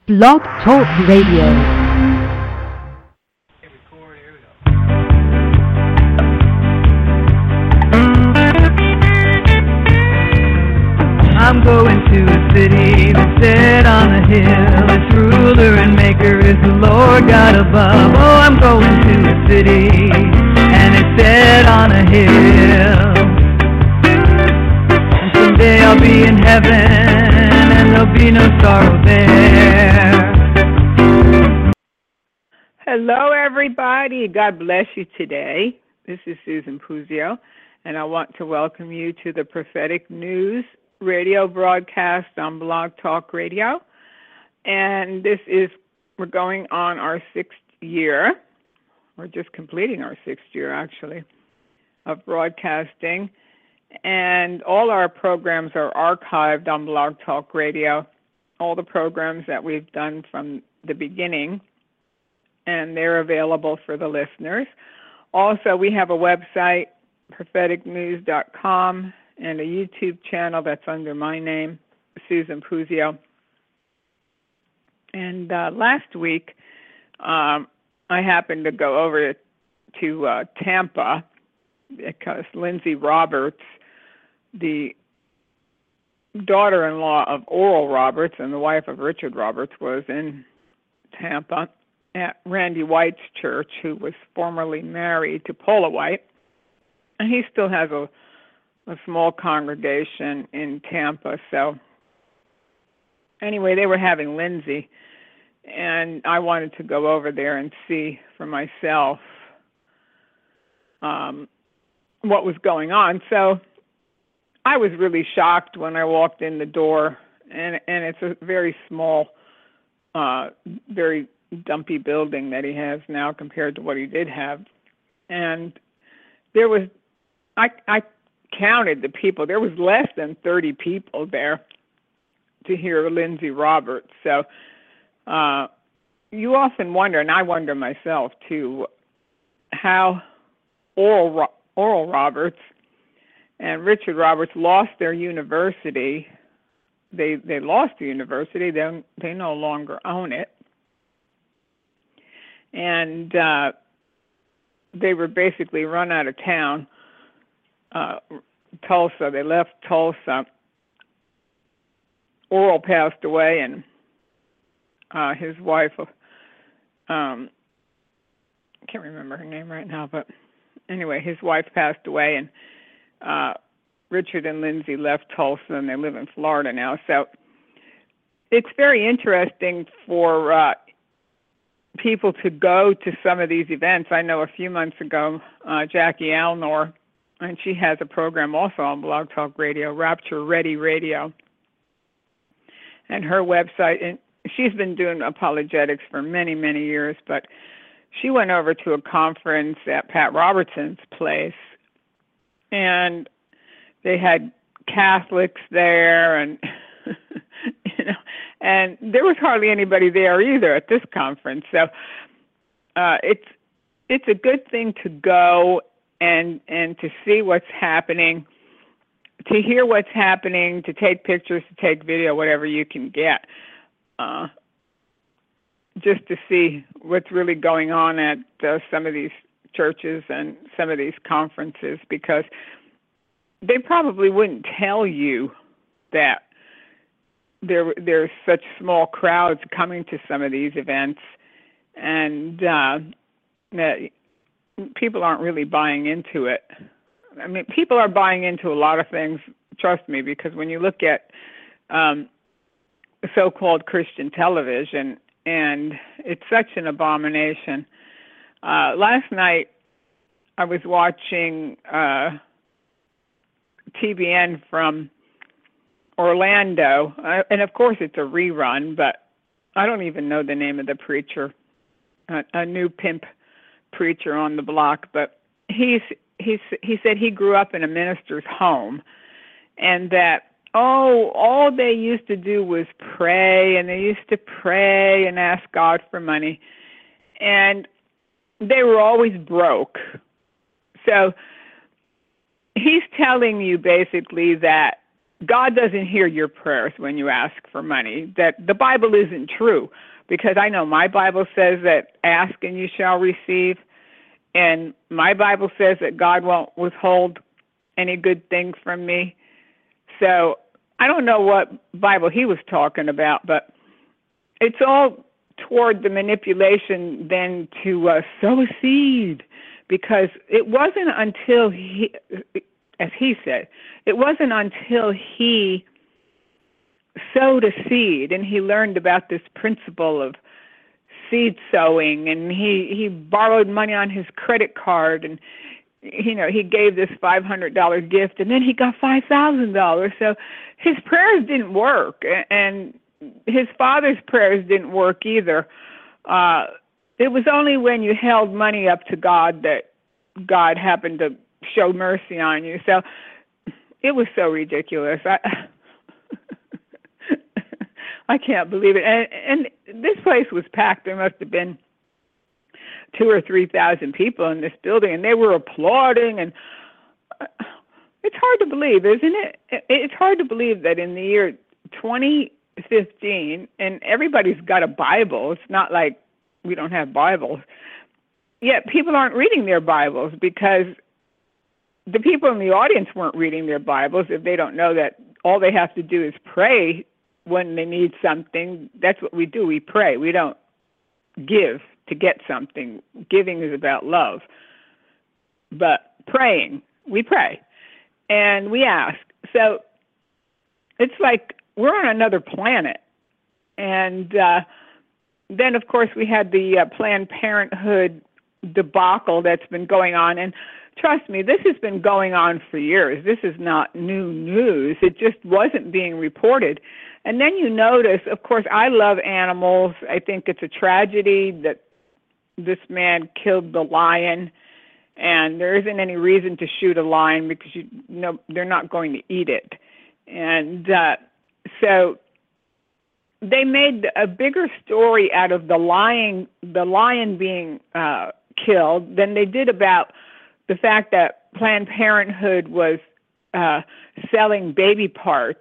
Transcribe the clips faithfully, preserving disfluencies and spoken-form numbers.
Blog Talk Radio. I'm going to a city that's set on a hill. Its ruler and maker is the Lord God above. Oh, I'm going to a city, and it's set on a hill. And someday I'll be in heaven, and there'll be no sorrow there. Hello, everybody. God bless you today. This is Susan Puzio, and I want to welcome you to the Prophetic News radio broadcast on Blog Talk Radio. And this is, we're going on our sixth year. We're just completing our sixth year, actually, of broadcasting. And all our programs are archived on Blog Talk Radio, all the programs that we've done from the beginning, and they're available for the listeners. Also, we have a website, prophetic news dot com, and a YouTube channel that's under my name, Susan Puzio. And uh, last week, um, I happened to go over to uh, Tampa because Lindsay Roberts, the daughter-in-law of Oral Roberts and the wife of Richard Roberts, was in Tampa at Randy White's church, who was formerly married to Paula White. And he still has a a small congregation in Tampa. So anyway, they were having Lindsay, and I wanted to go over there and see for myself um, what was going on. So I was really shocked when I walked in the door, and and it's a very small, uh, very dumpy building that he has now compared to what he did have. And there was, I I counted the people. There was less than thirty people there to hear Lindsay Roberts. So uh, you often wonder, and I wonder myself too, how Oral, Oral Roberts and Richard Roberts lost their university. They they lost the university. They they no longer own it, and uh, they were basically run out of town. Uh, Tulsa. They left Tulsa. Oral passed away, and uh, his wife, um, I can't remember her name right now, but anyway, his wife passed away, and uh, Richard and Lindsay left Tulsa, and they live in Florida now. So it's very interesting for uh, people to go to some of these events. I know a few months ago, uh, Jackie Alnor, and she has a program also on Blog Talk Radio, Rapture Ready Radio. And her website, and she's been doing apologetics for many, many years, but she went over to a conference at Pat Robertson's place, and they had Catholics there, and you know, and there was hardly anybody there either at this conference. So uh, it's it's a good thing to go and and to see what's happening, to hear what's happening, to take pictures, to take video, whatever you can get, uh, just to see what's really going on at uh, some of these churches and some of these conferences, because they probably wouldn't tell you that there there's such small crowds coming to some of these events, and uh, that people aren't really buying into it. I mean, people are buying into a lot of things, trust me, because when you look at um, so-called Christian television, and it's such an abomination. Uh, last night, I was watching uh, T B N from Orlando, uh, and of course it's a rerun, but I don't even know the name of the preacher, a, a new pimp preacher on the block, but he's he's he said he grew up in a minister's home, and that oh all they used to do was pray, and they used to pray and ask God for money, and they were always broke. So he's telling you basically that God doesn't hear your prayers when you ask for money, that the Bible isn't true. Because I know my Bible says that ask and you shall receive. And my Bible says that God won't withhold any good thing from me. So I don't know what Bible he was talking about, but it's all toward the manipulation then to uh, sow a seed. Because it wasn't until he, as he said, it wasn't until he sowed a seed and he learned about this principle of seed sowing, and he, he borrowed money on his credit card, and you know, he gave this five hundred dollars gift, and then he got five thousand dollars. So his prayers didn't work, and his father's prayers didn't work either. Uh, it was only when you held money up to God that God happened to show mercy on you. So it was so ridiculous. I I can't believe it. And, and this place was packed. There must have been two or three thousand people in this building, and they were applauding. And it's hard to believe, isn't it? It's hard to believe that in the year twenty fifteen, and everybody's got a Bible. It's not like we don't have Bibles. Yet people aren't reading their Bibles because the people in the audience weren't reading their Bibles if they don't know that all they have to do is pray when they need something. That's what we do. We pray. We don't give to get something. Giving is about love. But praying, we pray. And we ask. So it's like we're on another planet. And uh, then, of course, we had the uh, Planned Parenthood debacle that's been going on. And trust me, this has been going on for years. This is not new news. It just wasn't being reported. And then you notice, of course, I love animals. I think it's a tragedy that this man killed the lion, and there isn't any reason to shoot a lion because you know they're not going to eat it. And uh, so they made a bigger story out of the lion, the lion being uh, killed than they did about the fact that Planned Parenthood was uh, selling baby parts.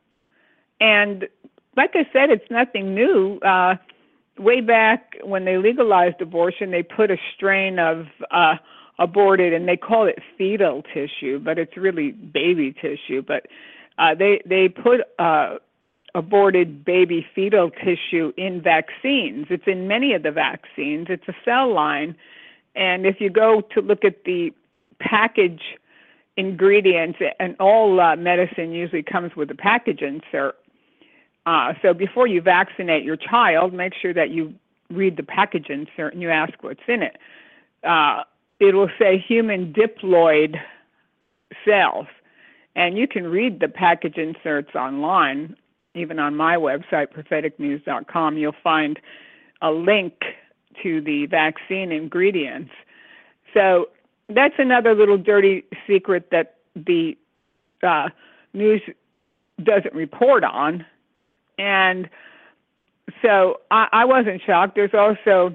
And like I said, it's nothing new. Uh, way back when they legalized abortion, they put a strain of uh, aborted, and they call it fetal tissue, but it's really baby tissue. But uh, they they put uh, aborted baby fetal tissue in vaccines. It's in many of the vaccines. It's a cell line. And if you go to look at the package ingredients, and all uh, medicine usually comes with a package insert. Uh, so before you vaccinate your child, make sure that you read the package insert and you ask what's in it. Uh, it will say human diploid cells. And you can read the package inserts online. Even on my website, prophetic news dot com, you'll find a link to the vaccine ingredients. So that's another little dirty secret that the uh, news doesn't report on. And so I, I wasn't shocked. There's also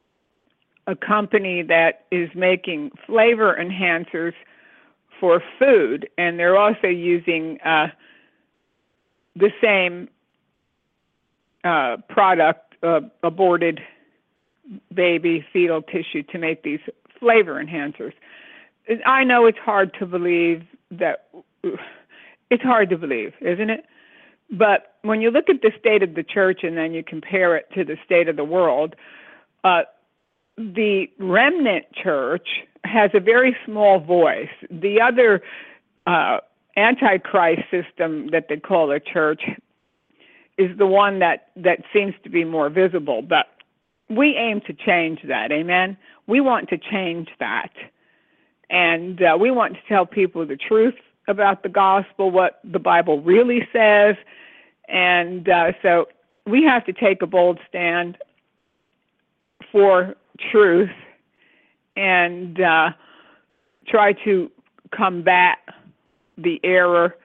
a company that is making flavor enhancers for food, and they're also using uh, the same uh, product, uh, aborted baby fetal tissue, to make these flavor enhancers. I know it's hard to believe that, it's hard to believe, isn't it? But when you look at the state of the church and then you compare it to the state of the world, uh, the remnant church has a very small voice. The other uh, antichrist system that they call a church is the one that, that seems to be more visible. But we aim to change that, amen? We want to change that. And uh, we want to tell people the truth about the gospel, what the Bible really says. And uh, so we have to take a bold stand for truth and uh, try to combat the error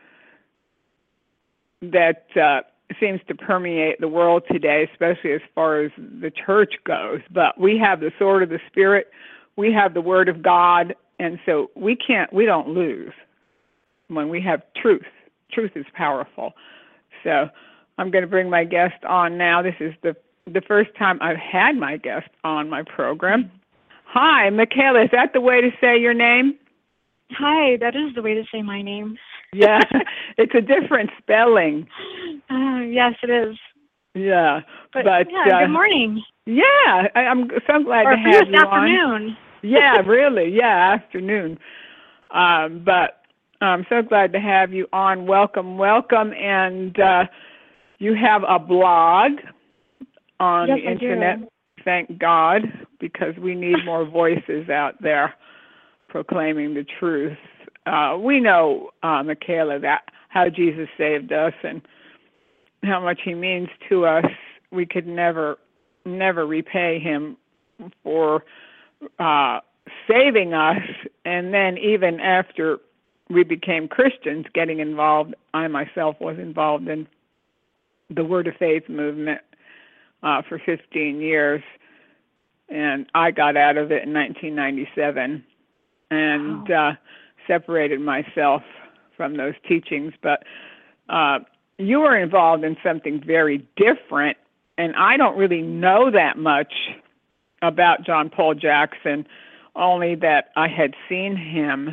that uh, seems to permeate the world today, especially as far as the church goes. But we have the sword of the Spirit. We have the Word of God. And so we can't, we don't lose when we have truth truth is powerful. So I'm going to bring my guest on now. This is the the first time I've had my guest on my program. Hi, Michaela. Is that the way to say your name? Hi, that is the way to say my name. Yeah, it's a different spelling. Uh, yes, it is. Yeah, but, but yeah, uh, good morning. Yeah, I, I'm so glad or to have you afternoon. on. Yeah, really. Yeah, afternoon. Um, but I'm so glad to have you on. Welcome, welcome, and uh, you have a blog on yes, the internet. I do. Thank God, because we need more voices out there proclaiming the truth. Uh, we know, uh, Michaela, that how Jesus saved us and how much he means to us. We could never, never repay him for uh, saving us. And then even after we became Christians, getting involved, I myself was involved in the Word of Faith movement uh, for fifteen years. And I got out of it in nineteen ninety-seven and wow. uh, separated myself from those teachings. But uh, you were involved in something very different, and I don't really know that much about John Paul Jackson, only that I had seen him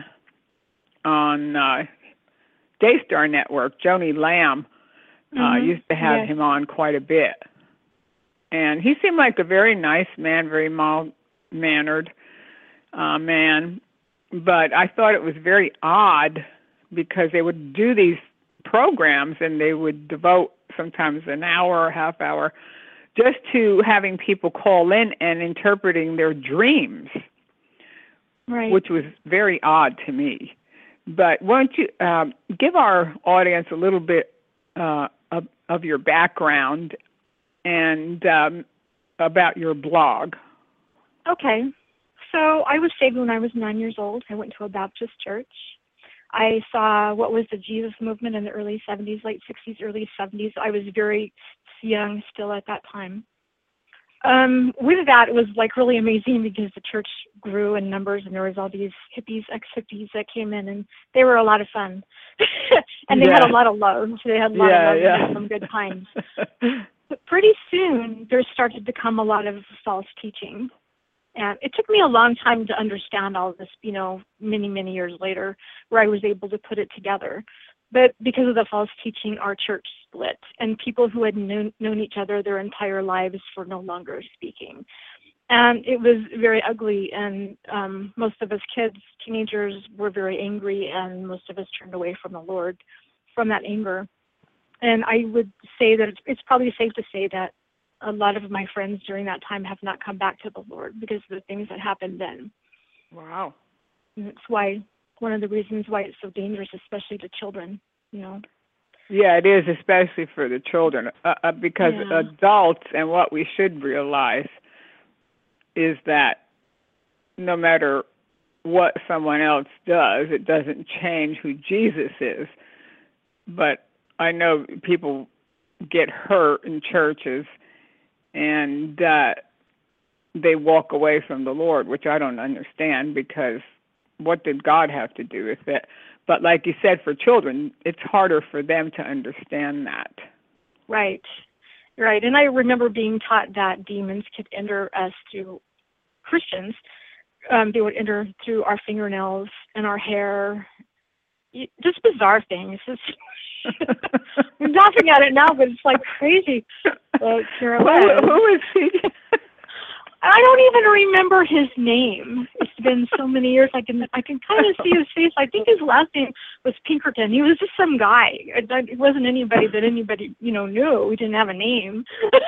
on uh, Daystar Network. Joni Lamb uh, mm-hmm. used to have yes. him on quite a bit. And he seemed like a very nice man, very mild-mannered uh, man. But I thought it was very odd because they would do these programs and they would devote sometimes an hour or half hour just to having people call in and interpreting their dreams, right. which was very odd to me. But why don't you um, give our audience a little bit uh, of, of your background and um, about your blog. Okay. So I was saved when I was nine years old. I went to a Baptist church. I saw what was the Jesus movement in the early seventies, late sixties, early seventies. I was very young still at that time. Um, with that, it was like really amazing because the church grew in numbers and there was all these hippies, ex-hippies that came in and they were a lot of fun. and they yeah. had a lot of love. So they had a lot yeah, of love yeah. and some good times. But pretty soon, there started to come a lot of false teaching. And it took me a long time to understand all of this, you know, many, many years later, where I was able to put it together. But because of the false teaching, our church split, and people who had known, known each other their entire lives were no longer speaking. And it was very ugly, and um, most of us kids, teenagers, were very angry, and most of us turned away from the Lord from that anger. And I would say that it's, it's probably safe to say that a lot of my friends during that time have not come back to the Lord because of the things that happened then. Wow. And it's why, one of the reasons why it's so dangerous, especially to children, you know. Yeah, it is, especially for the children, uh, uh, because yeah. adults, and what we should realize is that no matter what someone else does, it doesn't change who Jesus is. But I know people get hurt in churches and uh, they walk away from the Lord, which I don't understand, because what did God have to do with it? But like you said, for children, it's harder for them to understand that. Right, right. And I remember being taught that demons could enter us through Christians. Um, they would enter through our fingernails and our hair. Just bizarre things. It's I'm laughing at it now, but it's like crazy. But here it was. Who, who is he? I don't even remember his name. It's been so many years. I can I can kind of see his face. I think his last name was Pinkerton. He was just some guy. It, it wasn't anybody that anybody you know knew. We didn't have a name.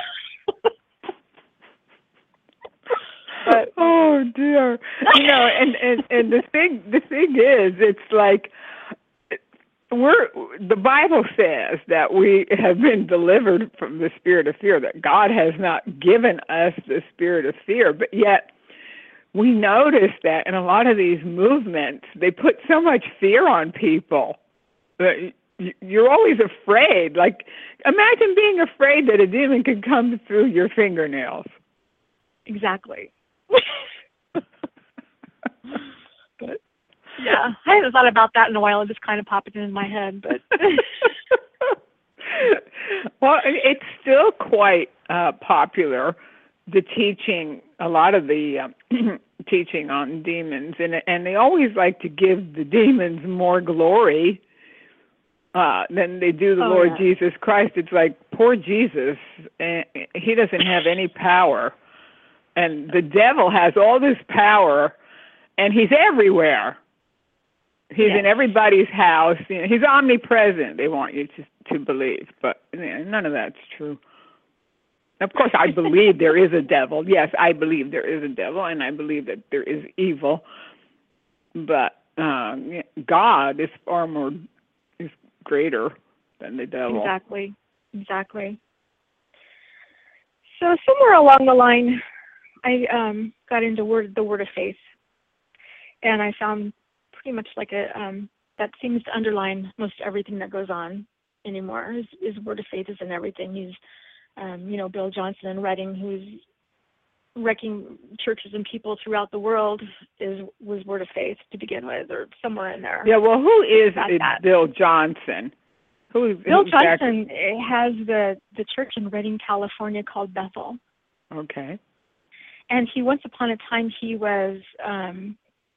But, oh dear. You know, and, and, and the thing the thing is, it's like we're the Bible says that we have been delivered from the spirit of fear, that God has not given us the spirit of fear, but yet we notice that in a lot of these movements, they put so much fear on people. You're always afraid. Like, imagine being afraid that a demon could come through your fingernails. Exactly. but, Yeah, I haven't thought about that in a while. It just kind of popped in my head, but well, it's still quite uh, popular. The teaching, a lot of the um, teaching on demons, and and they always like to give the demons more glory uh, than they do the oh, Lord yeah. Jesus Christ. It's like poor Jesus, uh, he doesn't have any power, and the devil has all this power, and he's everywhere. He's yes. in everybody's house. You know, he's omnipresent. They want you to to believe, but you know, none of that's true. Of course, I believe there is a devil. Yes, I believe there is a devil, and I believe that there is evil. But um, God is far more, is greater than the devil. Exactly, exactly. So somewhere along the line, I um, got into word the word of faith, and I found pretty much like a um, that seems to underline most everything that goes on anymore. His, his word of faith is in everything. He's Um, you know, Bill Johnson in Reading, who's wrecking churches and people throughout the world, is was Word of Faith to begin with, or somewhere in there. Yeah, well, who is it, that. Bill Johnson? Who, Bill who's Johnson back? has the, the church in Reading, California called Bethel. Okay. And he, once upon a time, he was um,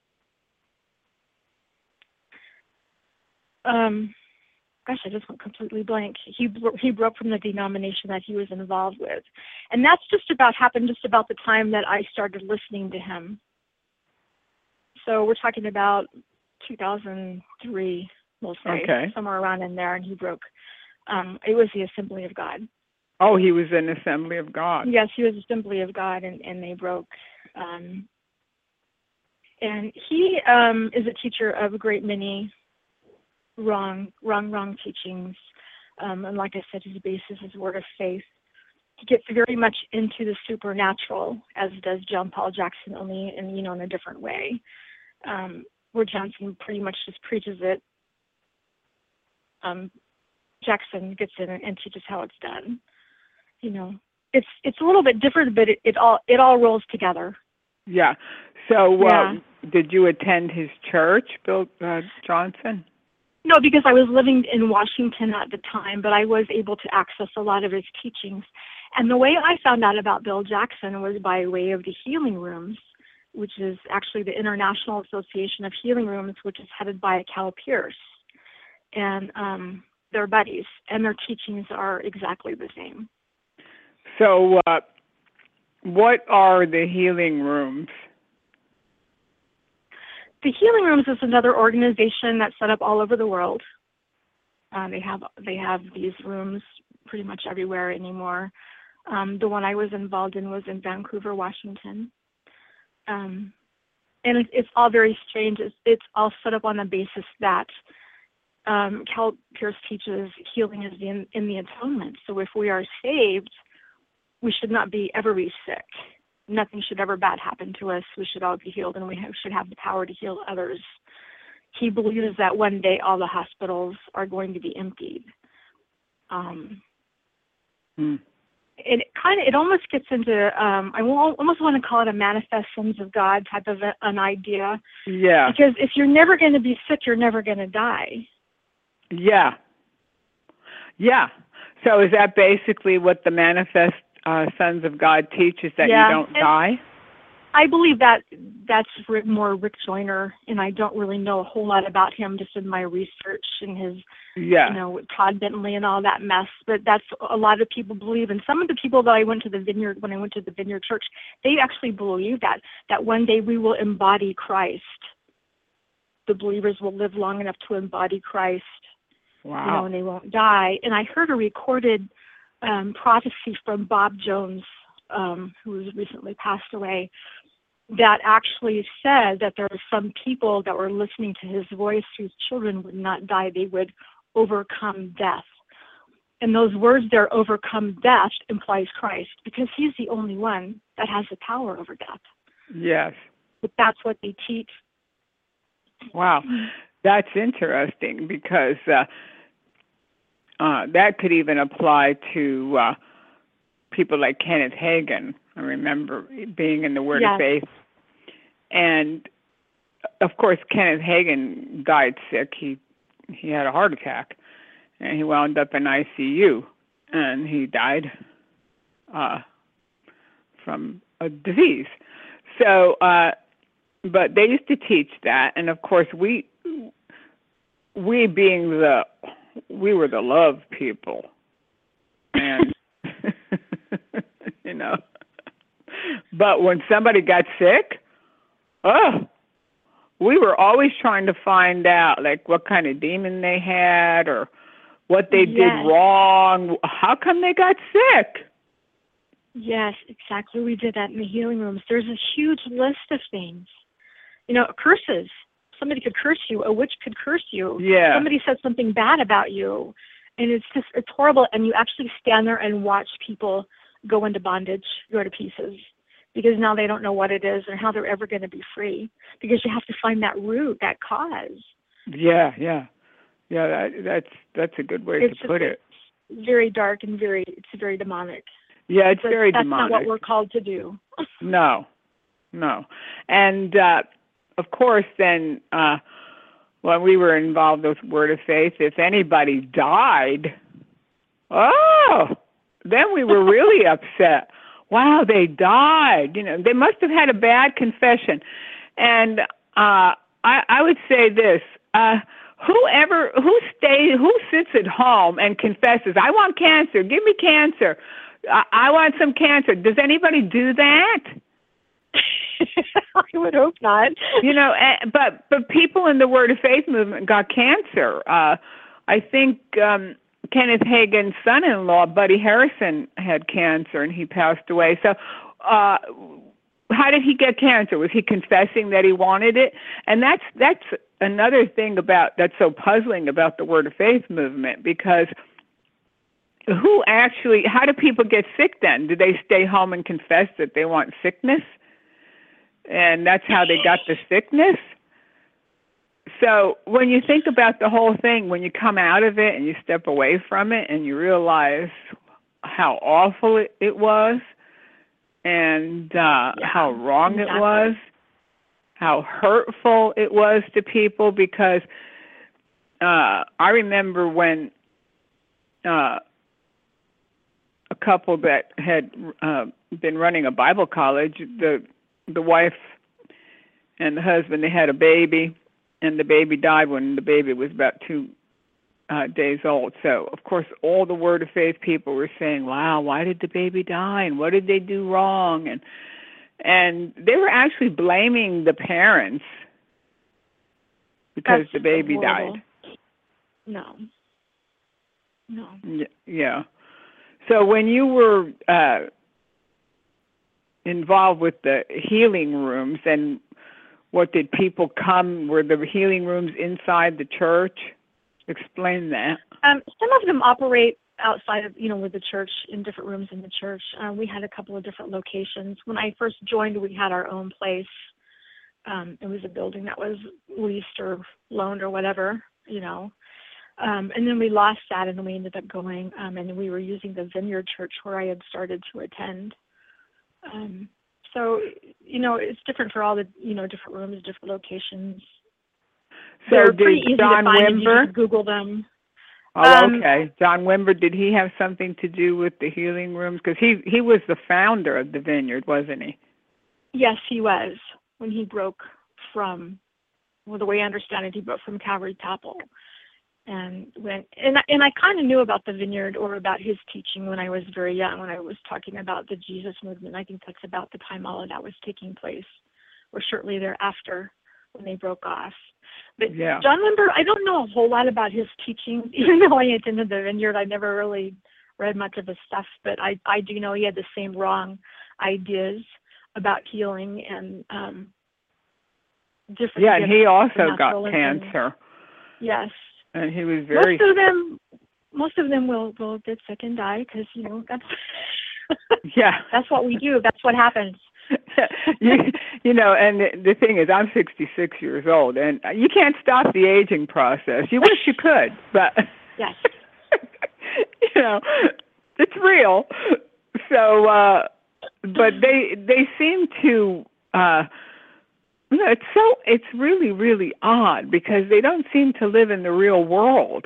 um, gosh, I just went completely blank. He he broke from the denomination that he was involved with, and that's just about happened just about the time that I started listening to him. So we're talking about two thousand three, we'll say, okay. somewhere around in there, and he broke. Um, it was the Assembly of God. Oh, he was in Assembly of God. Yes, he was Assembly of God, and, and they broke. Um, and he um, is a teacher of a great many wrong, wrong, wrong teachings. Um, and like I said, his basis is Word of Faith. He gets very much into the supernatural, as does John Paul Jackson, only in, you know, in a different way. Um, where Johnson pretty much just preaches it. Um, Jackson gets in and teaches how it's done. You know, it's it's a little bit different, but it, it all it all rolls together. Yeah. So, uh, yeah. did you attend his church, Bill uh, Johnson? No, because I was living in Washington at the time, but I was able to access a lot of his teachings. And the way I found out about Bill Jackson was by way of the Healing Rooms, which is actually the International Association of Healing Rooms, which is headed by Cal Pierce. And um, they're buddies, and their teachings are exactly the same. So, uh, what are the Healing Rooms? The Healing Rooms is another organization that's set up all over the world. Uh, they have they have these rooms pretty much everywhere anymore. Um, the one I was involved in was in Vancouver, Washington. Um, and it, it's all very strange. It's, it's all set up on the basis that um, Cal Pierce teaches healing is in, in the atonement. So if we are saved, we should not be ever be sick. Nothing should ever bad happen to us. We should all be healed, and we have, should have the power to heal others. He believes that one day all the hospitals are going to be emptied. Um, hmm. It kind of, it almost gets into, um, I almost want to call it a manifest sons of God type of a, an idea. Yeah. Because if you're never going to be sick, you're never going to die. Yeah. Yeah. So is that basically what the manifest uh, sons of God teaches, that yeah. you don't and die? I believe that that's more Rick Joyner, and I don't really know a whole lot about him just in my research and his, yeah. you know, Todd Bentley and all that mess. But that's a lot of people believe. And some of the people that I went to the Vineyard, when I went to the Vineyard Church, they actually believe that, that one day we will embody Christ. The believers will live long enough to embody Christ. Wow. You know, and they won't die. And I heard a recorded um, prophecy from Bob Jones, um, who was recently passed away, that actually said that there were some people that were listening to his voice whose children would not die. They would overcome death. And those words there, overcome death, implies Christ, because he's the only one that has the power over death. Yes. But that's what they teach. Wow. That's interesting, because uh, uh, that could even apply to uh, people like Kenneth Hagin. I remember being in the Word yes. of Faith. And of course, Kenneth Hagin died sick. He he had a heart attack, and he wound up in I C U, and he died uh, from a disease. So, uh, but they used to teach that, and of course, we we being the we were the love people, and you know. But when somebody got sick, oh, we were always trying to find out, like, what kind of demon they had or what they Yes. did wrong. How come they got sick? Yes, exactly. We did that in the healing rooms. There's a huge list of things. You know, curses. Somebody could curse you. A witch could curse you. Yeah. Somebody said something bad about you. And it's just, it's horrible. And you actually stand there and watch people go into bondage, go to pieces. Because now they don't know what it is or how they're ever going to be free. Because you have to find that root, that cause. Yeah, yeah. Yeah, that, that's that's a good way It's to just, put it. It's very dark and very, it's very demonic. Yeah, it's But very that's demonic. not what we're called to do. No, no. And, uh, of course, then uh, when we were involved with Word of Faith, if anybody died, oh, then we were really upset. Wow, they died. You know, they must have had a bad confession. And uh, I, I would say this, uh, whoever, who stays, who sits at home and confesses, I want cancer, give me cancer. I, I want some cancer. Does anybody do that? I would hope not. You know, uh, but but people in the Word of Faith movement got cancer. Uh, I think um, Kenneth Hagin's son-in-law, Buddy Harrison, had cancer, and he passed away. So uh, how did he get cancer? Was he confessing that he wanted it? And that's that's another thing about that's so puzzling about the Word of Faith movement, because who actually, how do people get sick then? Do they stay home and confess that they want sickness? And that's how they got the sickness? So when you think about the whole thing, when you come out of it and you step away from it and you realize how awful it, it was and uh, Yeah, how wrong exactly. it was, how hurtful it was to people, because uh, I remember when uh, a couple that had uh, been running a Bible college, the the wife and the husband, they had a baby, and the baby died when the baby was about two uh, days old. So, of course, all the Word of Faith people were saying, wow, why did the baby die, and what did they do wrong? And and they were actually blaming the parents because That's the baby horrible. died. No. No. Y- Yeah. So when you were uh, involved with the healing rooms, and what did people come, were the healing rooms inside the church? Explain that. Um, some of them operate outside of, you know, with the church, in different rooms in the church. Uh, we had a couple of different locations. When I first joined, we had our own place. Um, it was a building that was leased or loaned or whatever, you know. Um, and then we lost that, and then we ended up going, um, and we were using the Vineyard Church where I had started to attend. Um, so, you know, it's different for all the, you know, different rooms, different locations. So They're did pretty easy John to find if you Wimber? just Google them. Oh, Um, okay. John Wimber, did he have something to do with the healing rooms? Because he, he was the founder of the Vineyard, wasn't he? Yes, he was, when he broke from, well, the way I understand it, he broke from Calvary Chapel. And when and I, and I kind of knew about the Vineyard or about his teaching when I was very young, when I was talking about the Jesus movement. I think that's about the time all of that was taking place, or shortly thereafter when they broke off. But Yeah. John Wimber, I don't know a whole lot about his teaching, even though I attended the Vineyard. I never really read much of his stuff, but I, I do know he had the same wrong ideas about healing and um, different. Yeah, and he also got naturalism. cancer. Yes. And he was very... Most of them, most of them will, will get sick and die because, you know, that's yeah. that's what we do. That's what happens. you, you know, and the, the thing is, I'm sixty-six years old, and you can't stop the aging process. You wish you could, but Yes. you know, it's real. So, uh, but they they seem to uh, No, it's so it's really, really odd because they don't seem to live in the real world.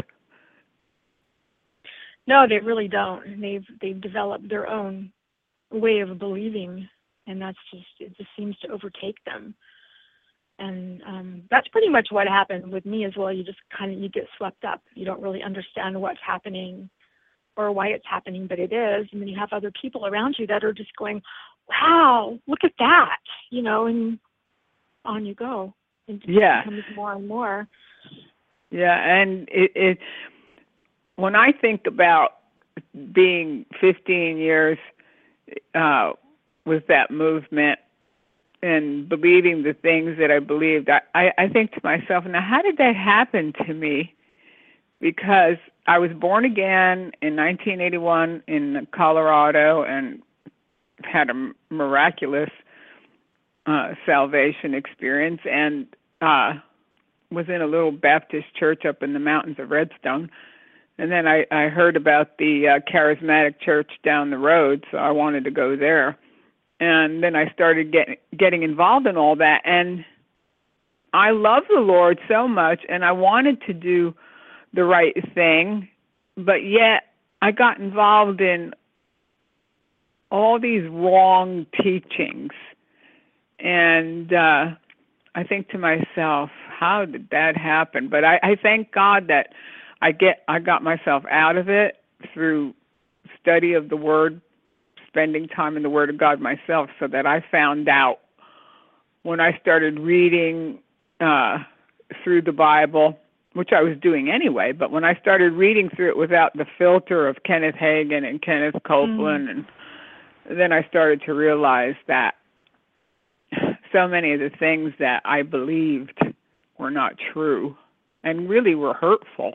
No, they really don't. And they've they've developed their own way of believing, and that's just it just seems to overtake them. And um, that's pretty much what happened with me as well. You just kind of you get swept up. You don't really understand what's happening or why it's happening, but it is. And then you have other people around you that are just going, "Wow, look at that," you know, and on you go. And it Yeah. becomes more and more. Yeah, and it, it when I think about being fifteen years uh, with that movement and believing the things that I believed, I, I, I think to myself, now how did that happen to me? Because I was born again in nineteen eighty-one in Colorado and had a miraculous uh, salvation experience, and uh, was in a little Baptist church up in the mountains of Redstone. And then I, I heard about the uh, charismatic church down the road, so I wanted to go there. And then I started getting getting involved in all that, and I love the Lord so much, and I wanted to do the right thing, but yet I got involved in all these wrong teachings. And uh, I think to myself, how did that happen? But I, I thank God that I get I got myself out of it through study of the Word, spending time in the Word of God myself, so that I found out when I started reading uh, through the Bible, which I was doing anyway, but when I started reading through it without the filter of Kenneth Hagin and Kenneth Copeland, mm. and then I started to realize that so many of the things that I believed were not true and really were hurtful.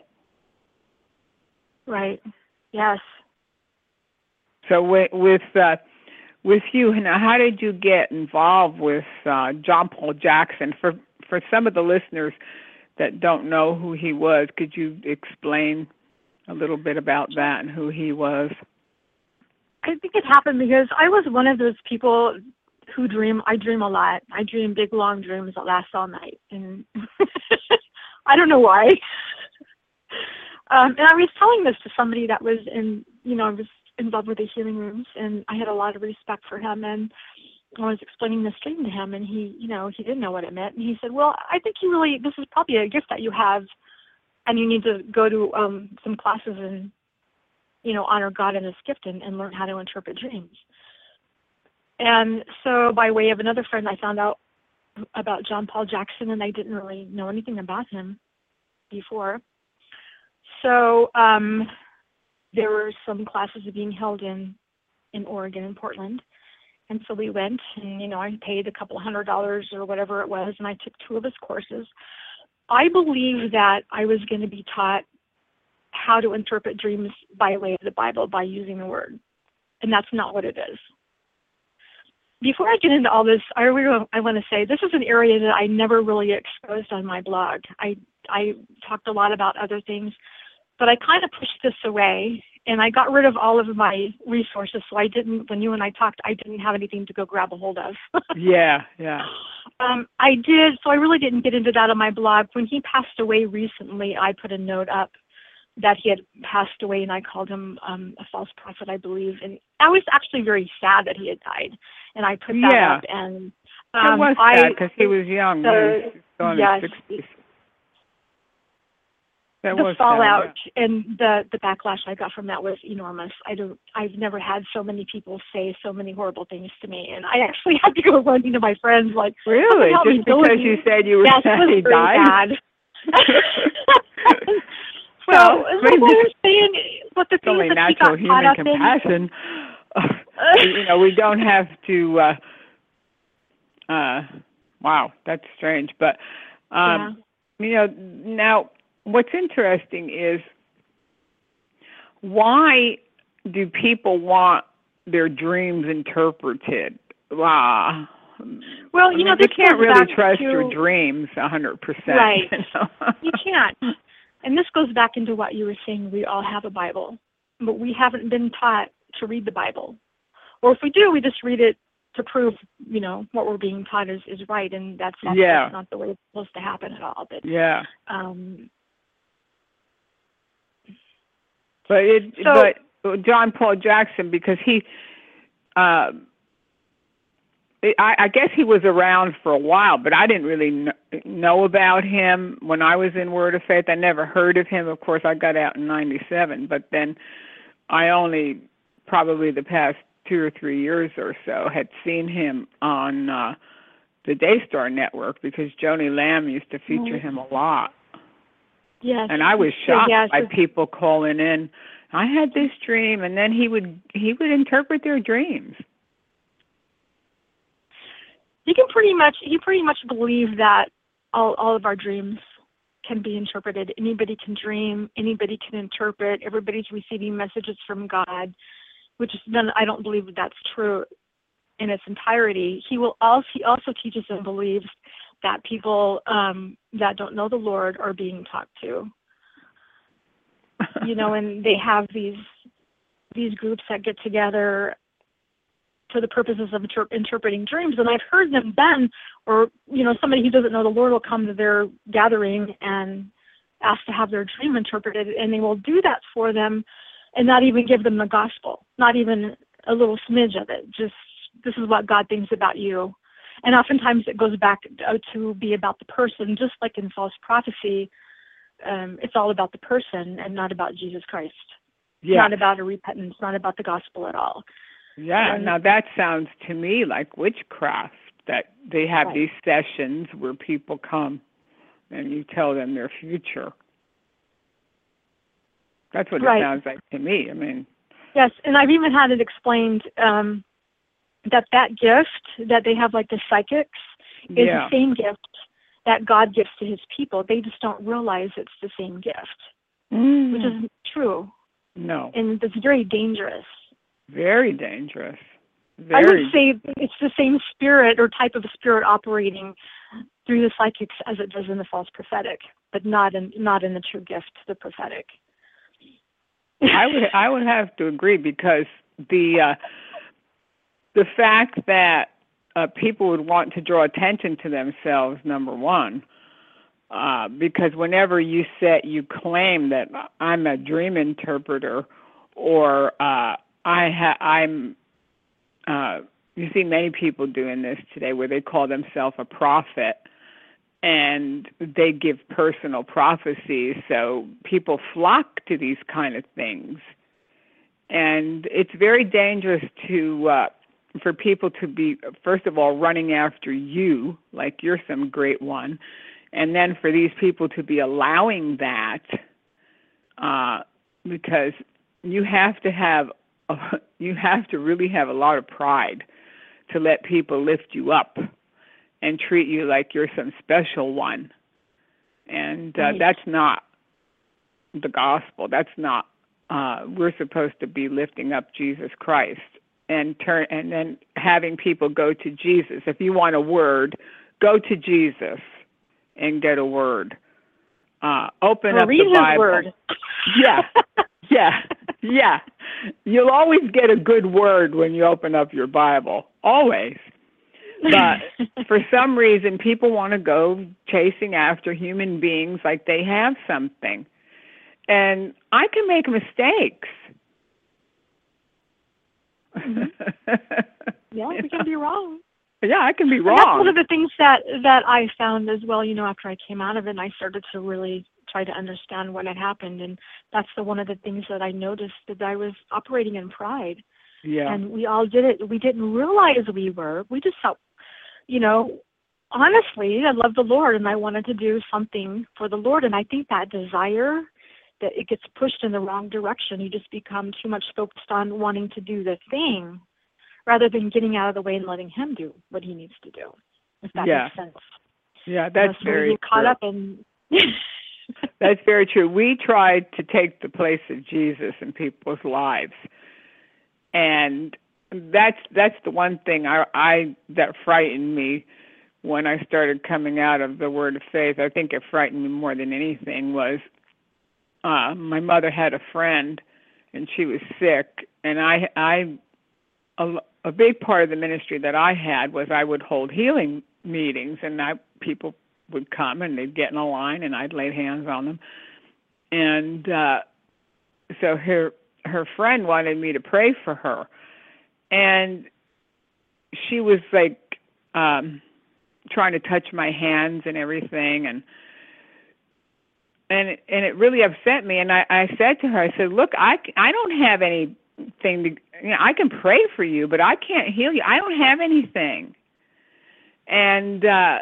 Right. Yes. So with with, uh, with you, now, how did you get involved with uh, John Paul Jackson? For for some of the listeners that don't know who he was, could you explain a little bit about that and who he was? I think it happened because I was one of those people who dream. I dream a lot. I dream big, long dreams that last all night, and I don't know why. Um, and I was telling this to somebody that was in, you know, I was involved with the healing rooms, and I had a lot of respect for him, and I was explaining this dream to him, and he, you know, he didn't know what it meant, and he said, well, I think you really, this is probably a gift that you have, and you need to go to um, some classes and, you know, honor God in His gift and, and learn how to interpret dreams. And so by way of another friend, I found out about John Paul Jackson, and I didn't really know anything about him before. So um, there were some classes being held in, in Oregon, in Portland. And so we went, and, you know, I paid a couple hundred dollars or whatever it was, and I took two of his courses. I believe that I was going to be taught how to interpret dreams by way of the Bible, by using the Word. And that's not what it is. Before I get into all this, I really I want to say this is an area that I never really exposed on my blog. I I talked a lot about other things, but I kind of pushed this away, and I got rid of all of my resources, so I didn't, when you and I talked, I didn't have anything to go grab a hold of. yeah, yeah. Um, I did, so I really didn't get into that on my blog. When he passed away recently, I put a note up that he had passed away, and I called him um, a false prophet, I believe. And I was actually very sad that he had died, and I put that yeah. up. And um, it was sad because he was young. So, he was still in yes, his sixties. That the was fallout sad, yeah. and the, the backlash I got from that was enormous. I don't, I've never had so many people say so many horrible things to me, and I actually had to go running to my friends like, really, just because you said you were yes, sad he died. Well, well, I mean, was saying, but the it's only that natural he got human compassion. you know, we don't have to. Uh, uh, wow, that's strange. But um, yeah. you know, now what's interesting is why do people want their dreams interpreted? Wow. Well, you I mean, know, you can't really trust to, your dreams a hundred percent. Right. You know? You can't. And this goes back into what you were saying. We all have a Bible, but we haven't been taught to read the Bible. Or if we do, we just read it to prove, you know, what we're being taught is, is right, and that's not, Yeah. that's not the way it's supposed to happen at all. But Yeah. um, But it, So- but John Paul Jackson, because he, uh, I, I guess he was around for a while, but I didn't really kn- know about him when I was in Word of Faith. I never heard of him. Of course, I got out in ninety-seven, but then I only probably the past two or three years or so had seen him on uh, the Daystar Network because Joni Lamb used to feature him a lot. yes, And I was So, shocked yeah, by so- people calling in. I had this dream, and then he would he would interpret their dreams. He can pretty much he pretty much believed that all all of our dreams can be interpreted. Anybody can dream, anybody can interpret, everybody's receiving messages from God, which is none I don't believe that that's true in its entirety. He will also he also teaches and believes that people um, that don't know the Lord are being talked to. You know, and they have these these groups that get together for the purposes of inter- interpreting dreams. And I've heard them then, or, you know, somebody who doesn't know the Lord will come to their gathering and ask to have their dream interpreted, and they will do that for them and not even give them the gospel, not even a little smidge of it. Just, this is what God thinks about you. And oftentimes it goes back to be about the person, just like in false prophecy. Um, it's all about the person and not about Jesus Christ. Yeah. Not about a repentance, not about the gospel at all. Yeah, And- now that sounds to me like witchcraft, that they have Right. these sessions where people come and you tell them their future. That's what Right. it sounds like to me. I mean, Yes, and I've even had it explained um, that that gift that they have, like the psychics, is yeah. the same gift that God gives to his people. They just don't realize it's the same gift, Mm. which isn't true, No, and it's very dangerous. very dangerous. I Very. would say it's the same spirit or type of spirit operating through the psychics as it does in the false prophetic, but not in not in the true gift, the prophetic. I would I would have to agree, because the uh, the fact that uh, people would want to draw attention to themselves, number one, uh, because whenever you set you claim that I'm a dream interpreter, or uh, I ha- I'm uh, you see many people doing this today where they call themselves a prophet, and they give personal prophecies, so people flock to these kind of things. And it's very dangerous to uh, for people to be, first of all, running after you, like you're some great one, and then for these people to be allowing that, uh, because you have to have, a, you have to really have a lot of pride to let people lift you up and treat you like you're some special one. And uh, Right. that's not the gospel. That's not, uh, we're supposed to be lifting up Jesus Christ and turn, and then having people go to Jesus. If you want a word, go to Jesus and get a word. Uh, open Or up read the his Bible. word. Yeah, yeah, yeah. You'll always get a good word when you open up your Bible, always. But for some reason, people want to go chasing after human beings like they have something. And I can make mistakes. Mm-hmm. Yeah, we can be wrong. Yeah, I can be And that's one wrong. of the things that that I found as well. You know, after I came out of it, and I started to really try to understand what had happened, and that's the one of the things that I noticed, that I was operating in pride, Yeah. and we all did it. We didn't realize we were. We just felt, you know, honestly, I love the Lord, and I wanted to do something for the Lord, and I think that desire, that it gets pushed in the wrong direction. You just become too much focused on wanting to do the thing, rather than getting out of the way and letting him do what he needs to do, if that Yeah. makes sense. Yeah, You that's know, so very we get caught true. up in That's very true. We tried to take the place of Jesus in people's lives, and that's that's the one thing I, I that frightened me when I started coming out of the Word of Faith. I think it frightened me more than anything was uh, my mother had a friend, and she was sick, and I I a big part of the ministry that I had was I would hold healing meetings, and I, people would come and they'd get in a line, and I'd lay hands on them. And uh, so her her friend wanted me to pray for her, and she was like um, trying to touch my hands and everything, and and it, and it really upset me. And I, I said to her, I said, "Look, I I don't have anything to, you know, I can pray for you, but I can't heal you. I don't have anything." And uh,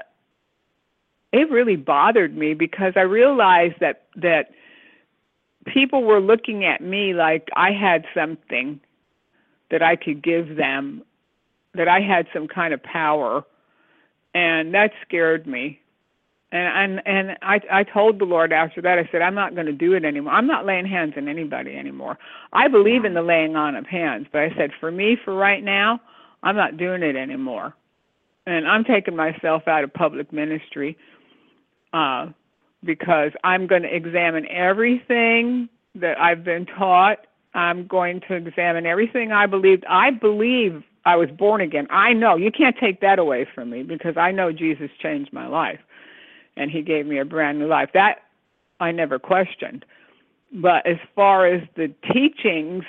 it really bothered me because I realized that that people were looking at me like I had something that I could give them, that I had some kind of power, and that scared me. And and, and I, I told the Lord after that, I said, I'm not going to do it anymore. I'm not laying hands on anybody anymore. I believe in the laying on of hands, but I said, for me, for right now, I'm not doing it anymore. And I'm taking myself out of public ministry uh, because I'm going to examine everything that I've been taught. I'm going to examine everything I believed. I believe I was born again. I know. You can't take that away from me because I know Jesus changed my life and he gave me a brand new life. That I never questioned. But as far as the teachings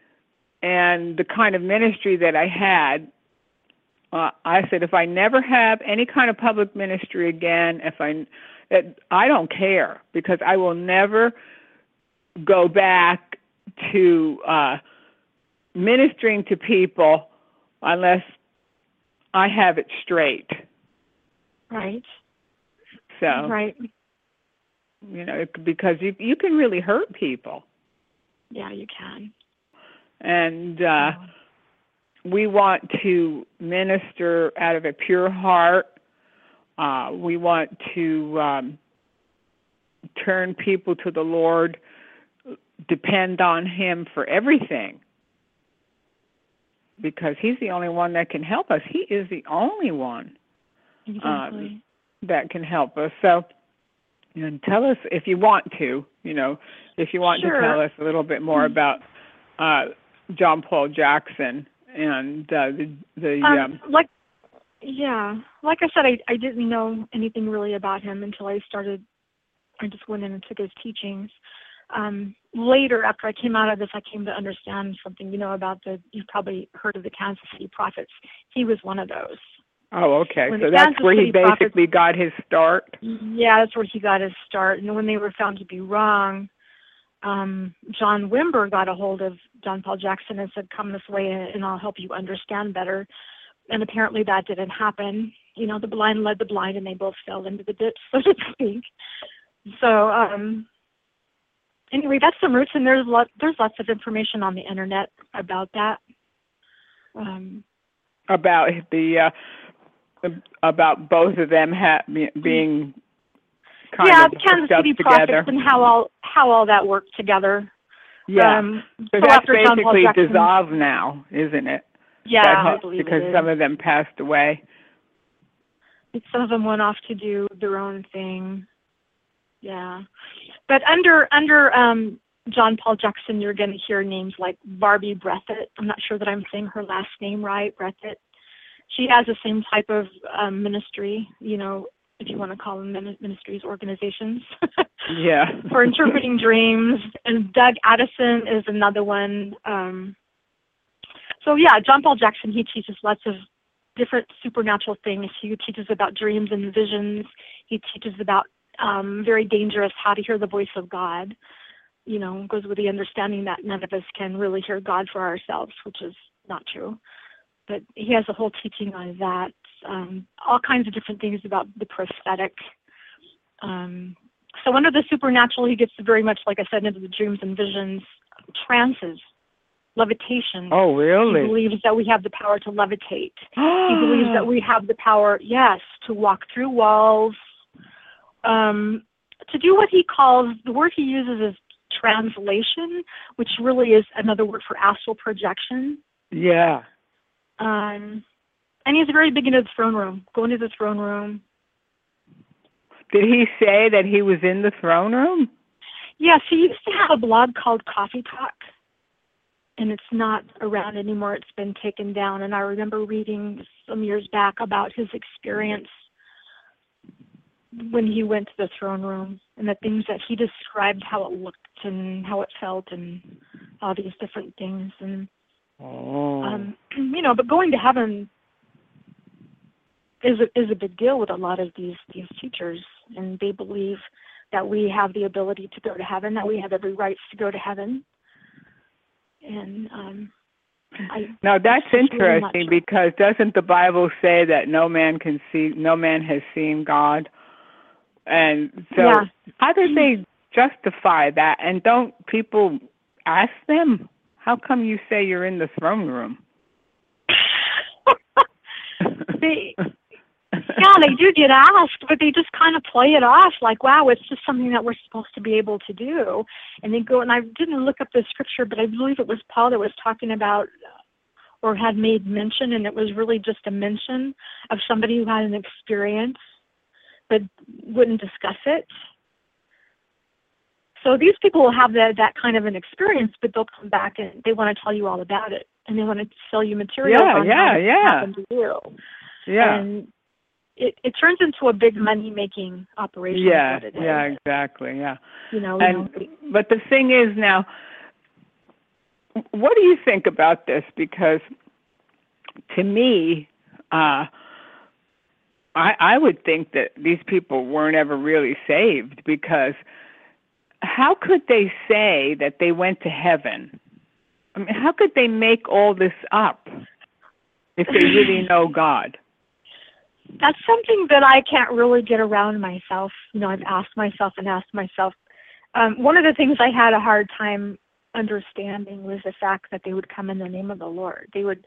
and the kind of ministry that I had, uh, I said, if I never have any kind of public ministry again, if I, it, I don't care because I will never go back to uh, ministering to people unless I have it straight. Right. So, right. You know, because you you can really hurt people. Yeah, you can. And uh, oh. we want to minister out of a pure heart. Uh, we want to um, turn people to the Lord, depend on Him for everything, because He's the only one that can help us. He is the only one exactly. uh, that can help us. So, and tell us if you want to, you know, if you want sure. to tell us a little bit more about uh, John Paul Jackson and uh, the the um, um, like yeah, like I said, I I didn't know anything really about him until I started. I just went in and took his teachings. Um, later, after I came out of this, I came to understand something. You know about the you've probably heard of the Kansas City Prophets. He was one of those. Oh, okay. When so that's Kansas where City he basically Prophets, got his start? Yeah, that's where he got his start. And when they were found to be wrong, um, John Wimber got a hold of John Paul Jackson and said, come this way and I'll help you understand better. And apparently that didn't happen. You know, the blind led the blind and they both fell into the ditch, so to speak. So um, anyway, that's some roots, and there's, lot, there's lots of information on the internet about that. Um, about the... Uh, about both of them ha- being kind yeah, of the Kansas City together. Prophets and how all how all that worked together. Yeah, um, so, so that's after John Paul basically Jackson, dissolved now, isn't it? Yeah, that, I believe because it is. some of them passed away. Some of them went off to do their own thing. Yeah, but under under um, John Paul Jackson, you're going to hear names like Barbie Breathitt. I'm not sure that I'm saying her last name right, Breathitt. She has the same type of um, ministry, you know, if you want to call them ministries, organizations. Yeah. For interpreting dreams. And Doug Addison is another one. Um, so, yeah, John Paul Jackson, he teaches lots of different supernatural things. He teaches about dreams and visions. He teaches about um, very dangerous how to hear the voice of God. You know, goes with the understanding that none of us can really hear God for ourselves, which is not true. But he has a whole teaching on that, um, all kinds of different things about the prophetic. Um, so under the supernatural, he gets very much, like I said, into the dreams and visions, trances, levitation. Oh, really? He believes that we have the power to levitate. He believes that we have the power, yes, to walk through walls, um, to do what he calls, the word he uses is translation, which really is another word for astral projection. Yeah. Um, and he's very big into the throne room, going to the throne room. Did he say that he was in the throne room? Yes, he used to have a blog called Coffee Talk. and it's not around anymore. It's been taken down. And I remember reading some years back about his experience when he went to the throne room and the things that he described, how it looked and how it felt and all these different things. And, oh. um, you know, but going to heaven is a, is a big deal with a lot of these, these teachers. And they believe that we have the ability to go to heaven, that we have every right to go to heaven. And um, I, now that's interesting really because doesn't the Bible say that no man can see, no man has seen God? And so yeah. how do they justify that? And don't people ask them, how come you say you're in the throne room? they, yeah, they do get asked, but they just kind of play it off like, wow, it's just something that we're supposed to be able to do. And they go, and I didn't look up the scripture, but I believe it was Paul that was talking about or had made mention, and it was really just a mention of somebody who had an experience but wouldn't discuss it. So these people will have that, that kind of an experience, but they'll come back and they want to tell you all about it, and they want to sell you material yeah, on yeah, how it yeah. happened to you. Yeah. And it, it turns into a big money-making operation. Yeah, is what it is. yeah, exactly, yeah. You know, and, you know, but the thing is now, what do you think about this? Because to me, uh, I, I would think that these people weren't ever really saved, because how could they say that they went to heaven? I mean, how could they make all this up if they really know God? That's something that I can't really get around myself. You know, I've asked myself and asked myself. Um, one of the things I had a hard time understanding was the fact that they would come in the name of the Lord. They would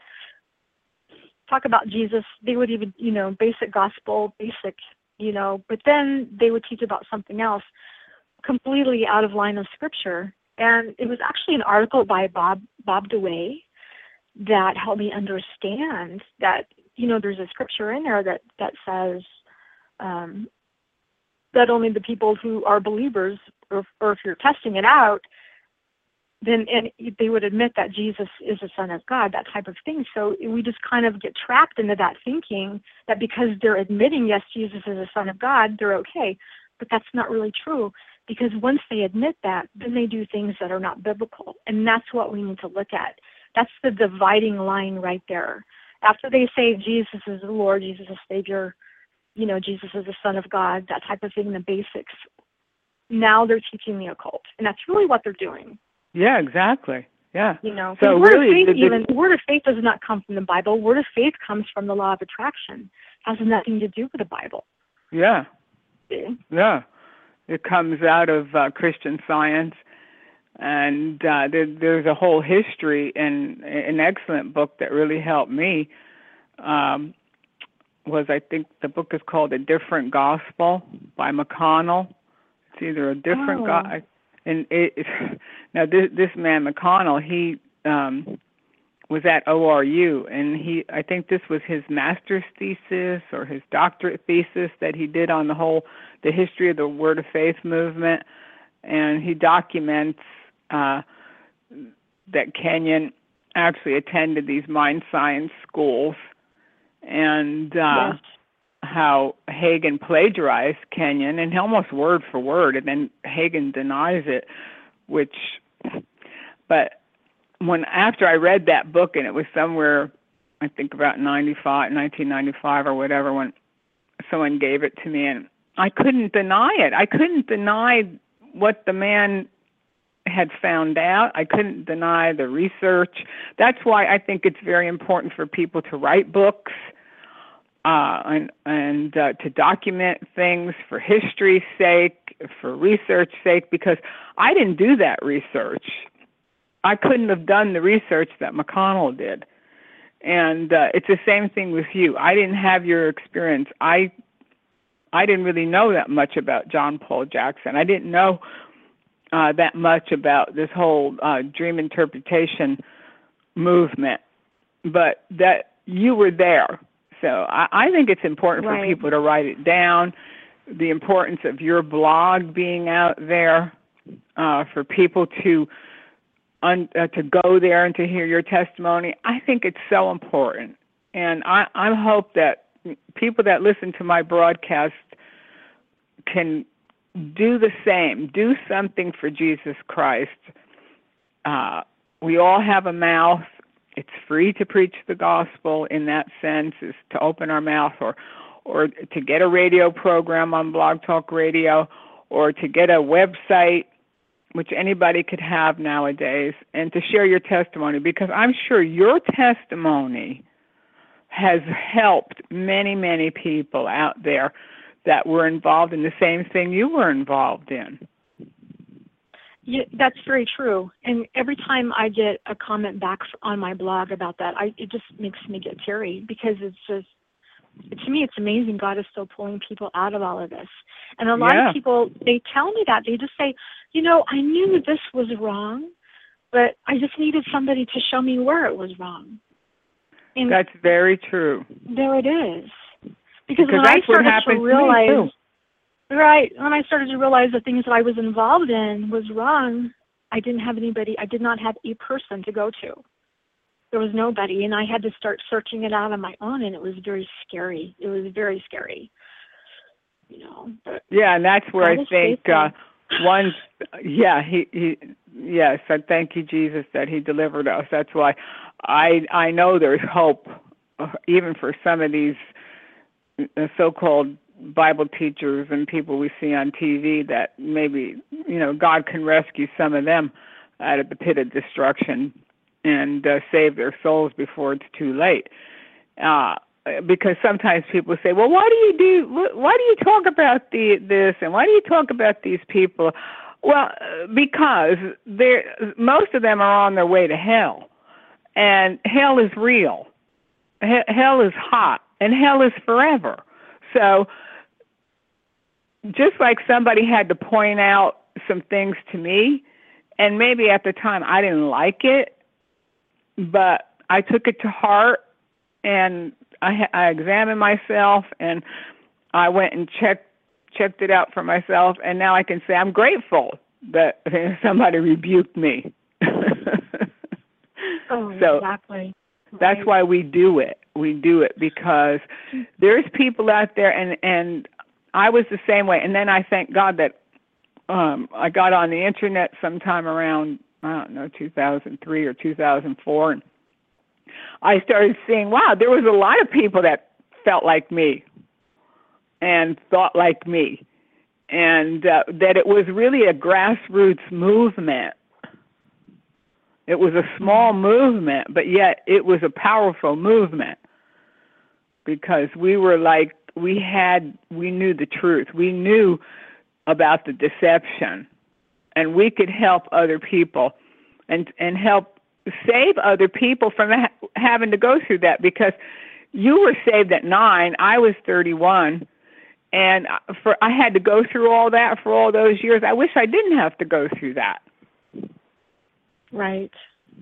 talk about Jesus. They would even, you know, basic gospel, basic, you know, but then they would teach about something else completely out of line of scripture. And it was actually an article by Bob Bob DeWay that helped me understand that, you know, there's a scripture in there that, that says um, that only the people who are believers, or, or if you're testing it out, then and they would admit that Jesus is the Son of God, that type of thing. So we just kind of get trapped into that thinking that because they're admitting, yes, Jesus is the Son of God, they're okay. But that's not really true, because once they admit that, then they do things that are not biblical. And that's what we need to look at. That's the dividing line right there. After they say Jesus is the Lord, Jesus is Savior, you know, Jesus is the Son of God, that type of thing, the basics, now they're teaching the occult. And that's really what they're doing. Yeah, exactly. Yeah. You know, so word really, of faith, the, the, even word of faith does not come from the Bible. Word of faith comes from the law of attraction. It has nothing to do with the Bible. Yeah. See? Yeah. It comes out of uh, Christian Science, and uh, there, there's a whole history and an excellent book that really helped me. Um, was I think the book is called A Different Gospel by McConnell. It's either a different oh. God. And it, it, now this, this man McConnell, he um, was at O R U, and he I think this was his master's thesis or his doctorate thesis that he did on the whole the history of the Word of Faith movement, and he documents uh, that Kenyon actually attended these mind science schools, and uh, yes. how Hagen plagiarized Kenyon, and almost word for word, and then Hagen denies it, which, but when, after I read that book, and it was somewhere, I think about ninety-five, nineteen ninety-five or whatever, when someone gave it to me, and I couldn't deny it. I couldn't deny what the man had found out. I couldn't deny the research. That's why I think it's very important for people to write books, Uh, and and uh, to document things for history's sake, for research's sake, because I didn't do that research. I couldn't have done the research that McConnell did. And uh, it's the same thing with you. I didn't have your experience. I I didn't really know that much about John Paul Jackson. I didn't know uh, that much about this whole uh, dream interpretation movement, but that you were there. So I, I think it's important right. for people to write it down, the importance of your blog being out there, uh, for people to un, uh, to go there and to hear your testimony. I think it's so important. And I, I hope that people that listen to my broadcast can do the same, do something for Jesus Christ. Uh, we all have a mouth. It's free to preach the gospel in that sense, is to open our mouth, or or to get a radio program on Blog Talk Radio, or to get a website, which anybody could have nowadays, and to share your testimony, because I'm sure your testimony has helped many, many people out there that were involved in the same thing you were involved in. Yeah, that's very true. And every time I get a comment back on my blog about that, I, it just makes me get teary, because it's just, to me, it's amazing God is still pulling people out of all of this. And a lot yeah. of people, they tell me that. They just say, you know, I knew this was wrong, but I just needed somebody to show me where it was wrong. And that's very true. There it is. Because, because when that's I started what happens to realize, to me too. Right, when I started to realize the things that I was involved in was wrong, I didn't have anybody, I did not have a person to go to. There was nobody, and I had to start searching it out on my own, and it was very scary. It was very scary, you know. But yeah, and that's where I think uh, one, yeah, he, he, yes, I thank you, Jesus, that He delivered us. That's why I, I know there's hope, uh, even for some of these uh, so-called Bible teachers and people we see on T V, that maybe, you know, God can rescue some of them out of the pit of destruction and uh, save their souls before it's too late. Uh, because sometimes people say, well, why do you do, why do you talk about the, this, and why do you talk about these people? Well, because they're, most of them are on their way to hell, and hell is real. He- hell is hot, and hell is forever. So just like somebody had to point out some things to me, and maybe at the time I didn't like it, but I took it to heart, and I, I examined myself, and I went and checked checked it out for myself, and now I can say I'm grateful that somebody rebuked me. Oh, so exactly. That's right. why we do it. We do it because there's people out there, and, and I was the same way. And then I thank God that um, I got on the internet sometime around, I don't know, two thousand three or two thousand four, and I started seeing, wow, there was a lot of people that felt like me and thought like me, and uh, that it was really a grassroots movement. It was a small movement, but yet it was a powerful movement, because we were like, we had, we knew the truth. We knew about the deception, and we could help other people and, and help save other people from ha- having to go through that, because you were saved at nine, I was thirty-one, and for I had to go through all that for all those years. I wish I didn't have to go through that. Right.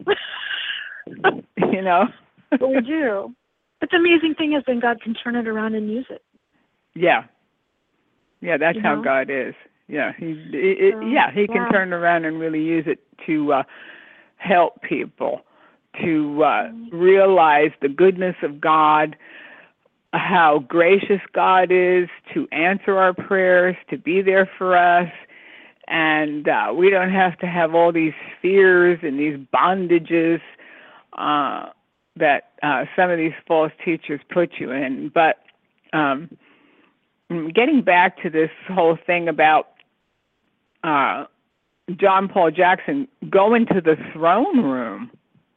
You know? But we do. But the amazing thing is then God can turn it around and use it. Yeah. Yeah, that's you how know? God is. Yeah, he, it, So, yeah, he can yeah. turn around and really use it to uh, help people, to uh, Mm-hmm. realize the goodness of God, how gracious God is to answer our prayers, to be there for us. And uh, we don't have to have all these fears and these bondages uh, that uh, some of these false teachers put you in. But um, getting back to this whole thing about uh, John Paul Jackson going to the throne room,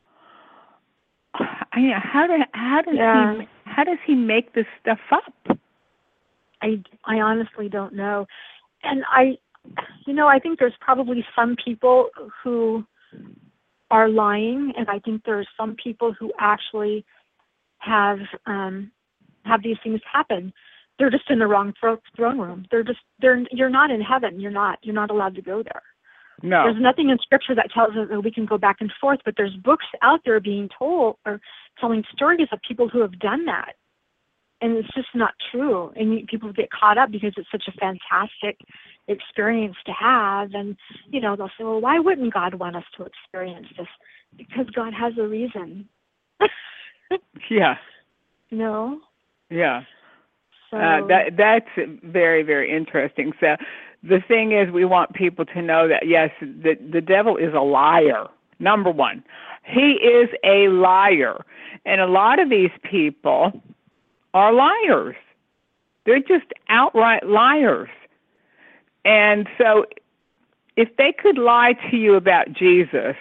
I mean, how do how does Yeah. he how does he make this stuff up? I, I honestly don't know. And I, you know, I think there's probably some people who are lying, and I think there's some people who actually have um, have these things happen. They're just in the wrong thro- throne room. They're just they're you're not in heaven. You're not you're not allowed to go there. No. There's nothing in Scripture that tells us that we can go back and forth, but there's books out there being told or telling stories of people who have done that. and it's just not true. And you, people get caught up because it's such a fantastic experience to have. And, you know, they'll say, well, why wouldn't God want us to experience this? Because God has a reason. Yeah. No? Yeah. So, uh, that that's very, very interesting. So the thing is, we want people to know that, yes, the, the devil is a liar, number one. He is a liar. And a lot of these people are liars. They're just outright liars. And so if they could lie to you about Jesus,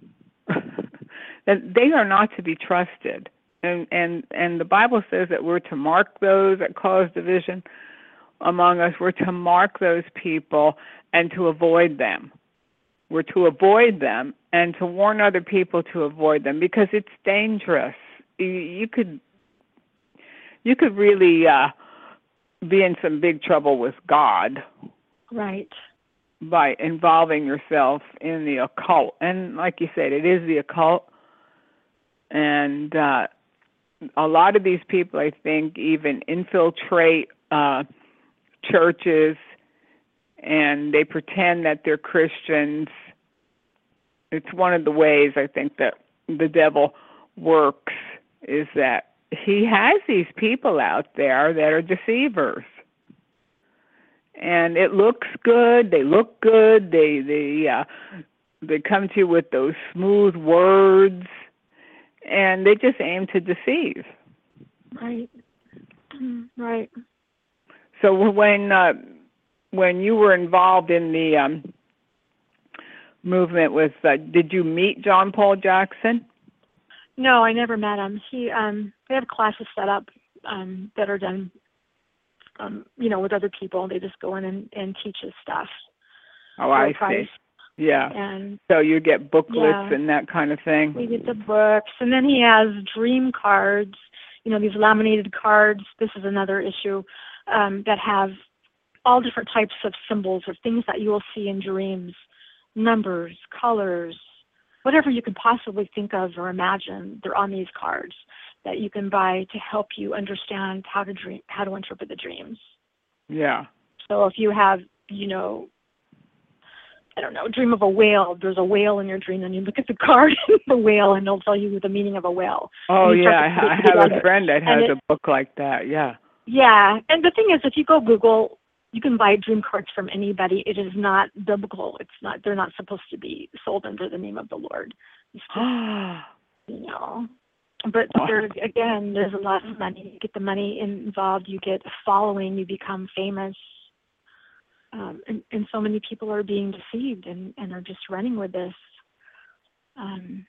then they are not to be trusted. And, and and the Bible says that we're to mark those that cause division among us. We're to mark those people and to avoid them. We're to avoid them and to warn other people to avoid them because it's dangerous. You, you could you could really uh, be in some big trouble with God. Right. By involving yourself in the occult. And like you said, it is the occult. And uh, a lot of these people, I think, even infiltrate uh, churches, and they pretend that they're Christians. It's one of the ways, I think, that the devil works, is that he has these people out there that are deceivers. And it looks good. They look good. They they uh, they come to you with those smooth words, and they just aim to deceive. Right. Right. So when uh, when you were involved in the um, movement with, uh, did you meet John Paul Jackson? No, I never met him. He um, they have classes set up um, that are done. Um, you know, with other people, they just go in and, and teach his stuff. Oh, I price. see. Yeah. And so you get booklets yeah, and that kind of thing. We get the books, and then he has dream cards. You know, these laminated cards. This is another issue um, that have all different types of symbols or things that you will see in dreams, numbers, colors, whatever you can possibly think of or imagine. They're on these cards that you can buy to help you understand how to dream, how to interpret the dreams. Yeah. So if you have, you know, I don't know, dream of a whale, there's a whale in your dream, and you look at the card, the whale, and they'll tell you the meaning of a whale. Oh, yeah, I, I have a friend that has it, a book like that, yeah. Yeah, and the thing is, if you go Google, you can buy dream cards from anybody. It is not biblical. It's not, they're not supposed to be sold under the name of the Lord. It's just, you know. But there, again, there's a lot of money. You get the money involved. You get a following. You become famous. Um, and, and so many people are being deceived and, and are just running with this. Um,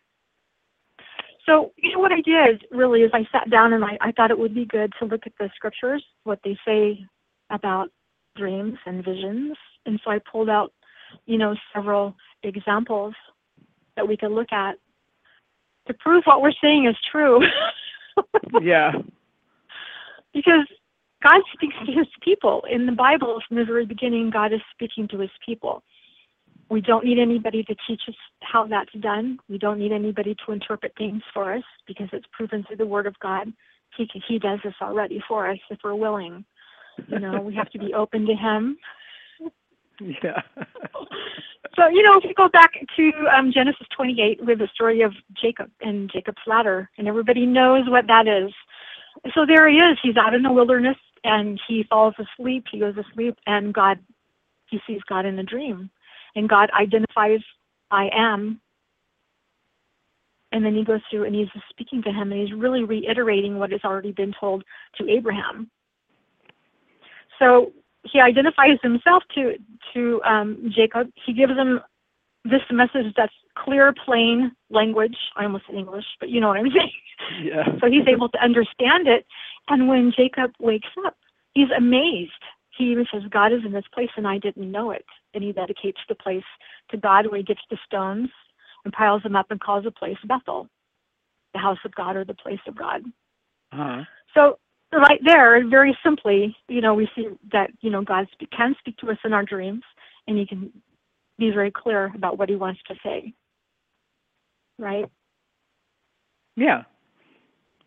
so, you know, what I did really is I sat down and I, I thought it would be good to look at the scriptures, what they say about dreams and visions. And so I pulled out, you know, several examples that we could look at to prove what we're saying is true. Yeah. Because God speaks to his people. In the Bible, from the very beginning, God is speaking to his people. We don't need anybody to teach us how that's done. We don't need anybody to interpret things for us because it's proven through the Word of God. He, he does this already for us if we're willing. You know, we have to be open to him. Yeah. So, you know, if you go back to um, Genesis twenty-eight with the story of Jacob and Jacob's ladder, and everybody knows what that is. So there he is. He's out in the wilderness, and he falls asleep. He goes to sleep, and God, he sees God in a dream. And God identifies, I am. And then he goes through, and he's speaking to him, and he's really reiterating what has already been told to Abraham. So he identifies himself to to um, Jacob. He gives him this message that's clear, plain language. I almost said English, but you know what I'm saying. Yeah. So he's able to understand it. And when Jacob wakes up, he's amazed. He even says, God is in this place, and I didn't know it. And he dedicates the place to God, where he gets the stones and piles them up and calls the place Bethel, the house of God or the place of God. Uh-huh. So right there, very simply, you know, we see that, you know, God speak, can speak to us in our dreams, and he can be very clear about what he wants to say. Right? Yeah.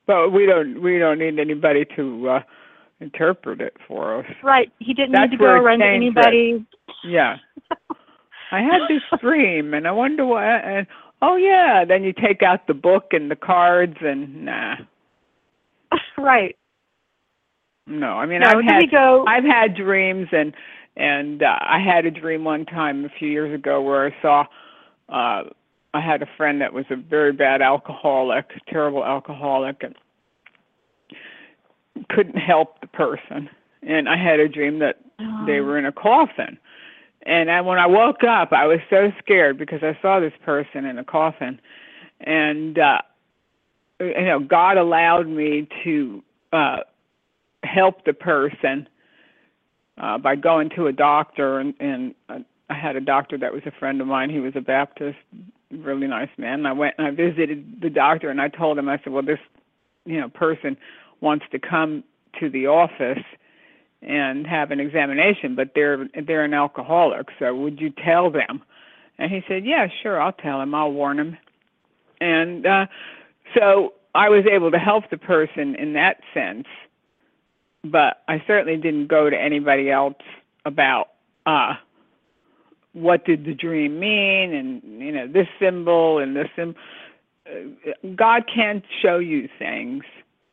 But we don't we don't need anybody to uh, interpret it for us. Right. He didn't That's need to go where it's around to dangerous. anybody. Yeah. I had this dream, and I wonder what. And oh yeah, then you take out the book and the cards, and nah. Right. No, I mean No, I've then had we go. I've had dreams, and and uh, I had a dream one time a few years ago where I saw. Uh, I had a friend that was a very bad alcoholic, terrible alcoholic, and couldn't help the person. And I had a dream that Oh. they were in a coffin. And I, when I woke up, I was so scared because I saw this person in a coffin. And, uh, you know, God allowed me to uh, help the person uh, by going to a doctor. And, and I had a doctor that was a friend of mine. He was a Baptist, really nice man. And I went and I visited the doctor, and I told him, I said, well, this, you know, person wants to come to the office and have an examination, but they're they're an alcoholic, so would you tell them? And he said, yeah, sure, I'll tell him, I'll warn him. And uh, so I was able to help the person in that sense, but I certainly didn't go to anybody else about uh, what did the dream mean, and, you know, this symbol and this symbol. God can't show you things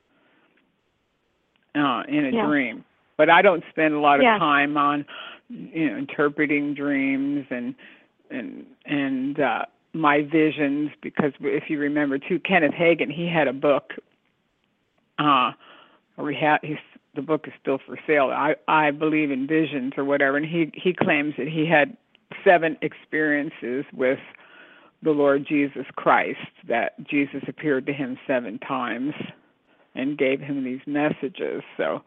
uh, in a Yeah. dream. But I don't spend a lot of Yeah. time on, you know, interpreting dreams and and and uh, my visions, because if you remember too, Kenneth Hagin, he had a book. Uh, or he had, he's, the book is still for sale. I I believe in visions or whatever, and he he claims that he had seven experiences with the Lord Jesus Christ, that Jesus appeared to him seven times and gave him these messages. So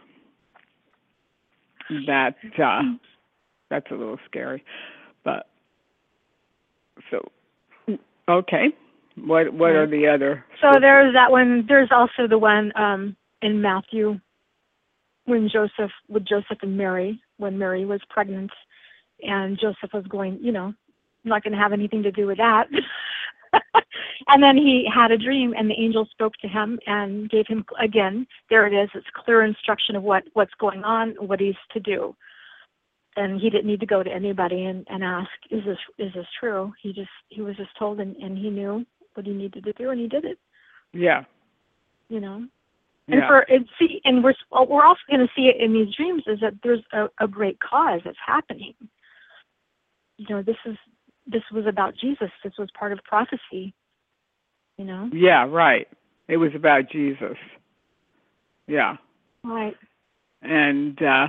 that uh, that's a little scary, but so okay. What what are the other? So there's that one. There's also the one um, in Matthew when Joseph, with Joseph and Mary, when Mary was pregnant, and Joseph was going, you know, not going to have anything to do with that. And then he had a dream, and the angel spoke to him and gave him, again, there it is, it's clear instruction of what, what's going on, what he's to do. And he didn't need to go to anybody and, and ask, is this is this true? He just he was just told, and, and he knew what he needed to do, and he did it. Yeah. You know. And Yeah. for and see, and we're we're also going to see it in these dreams is that there's a, a great cause that's happening. You know, this is this was about Jesus. This was part of prophecy. You know. Yeah. Right. It was about Jesus. Yeah. Right. And uh,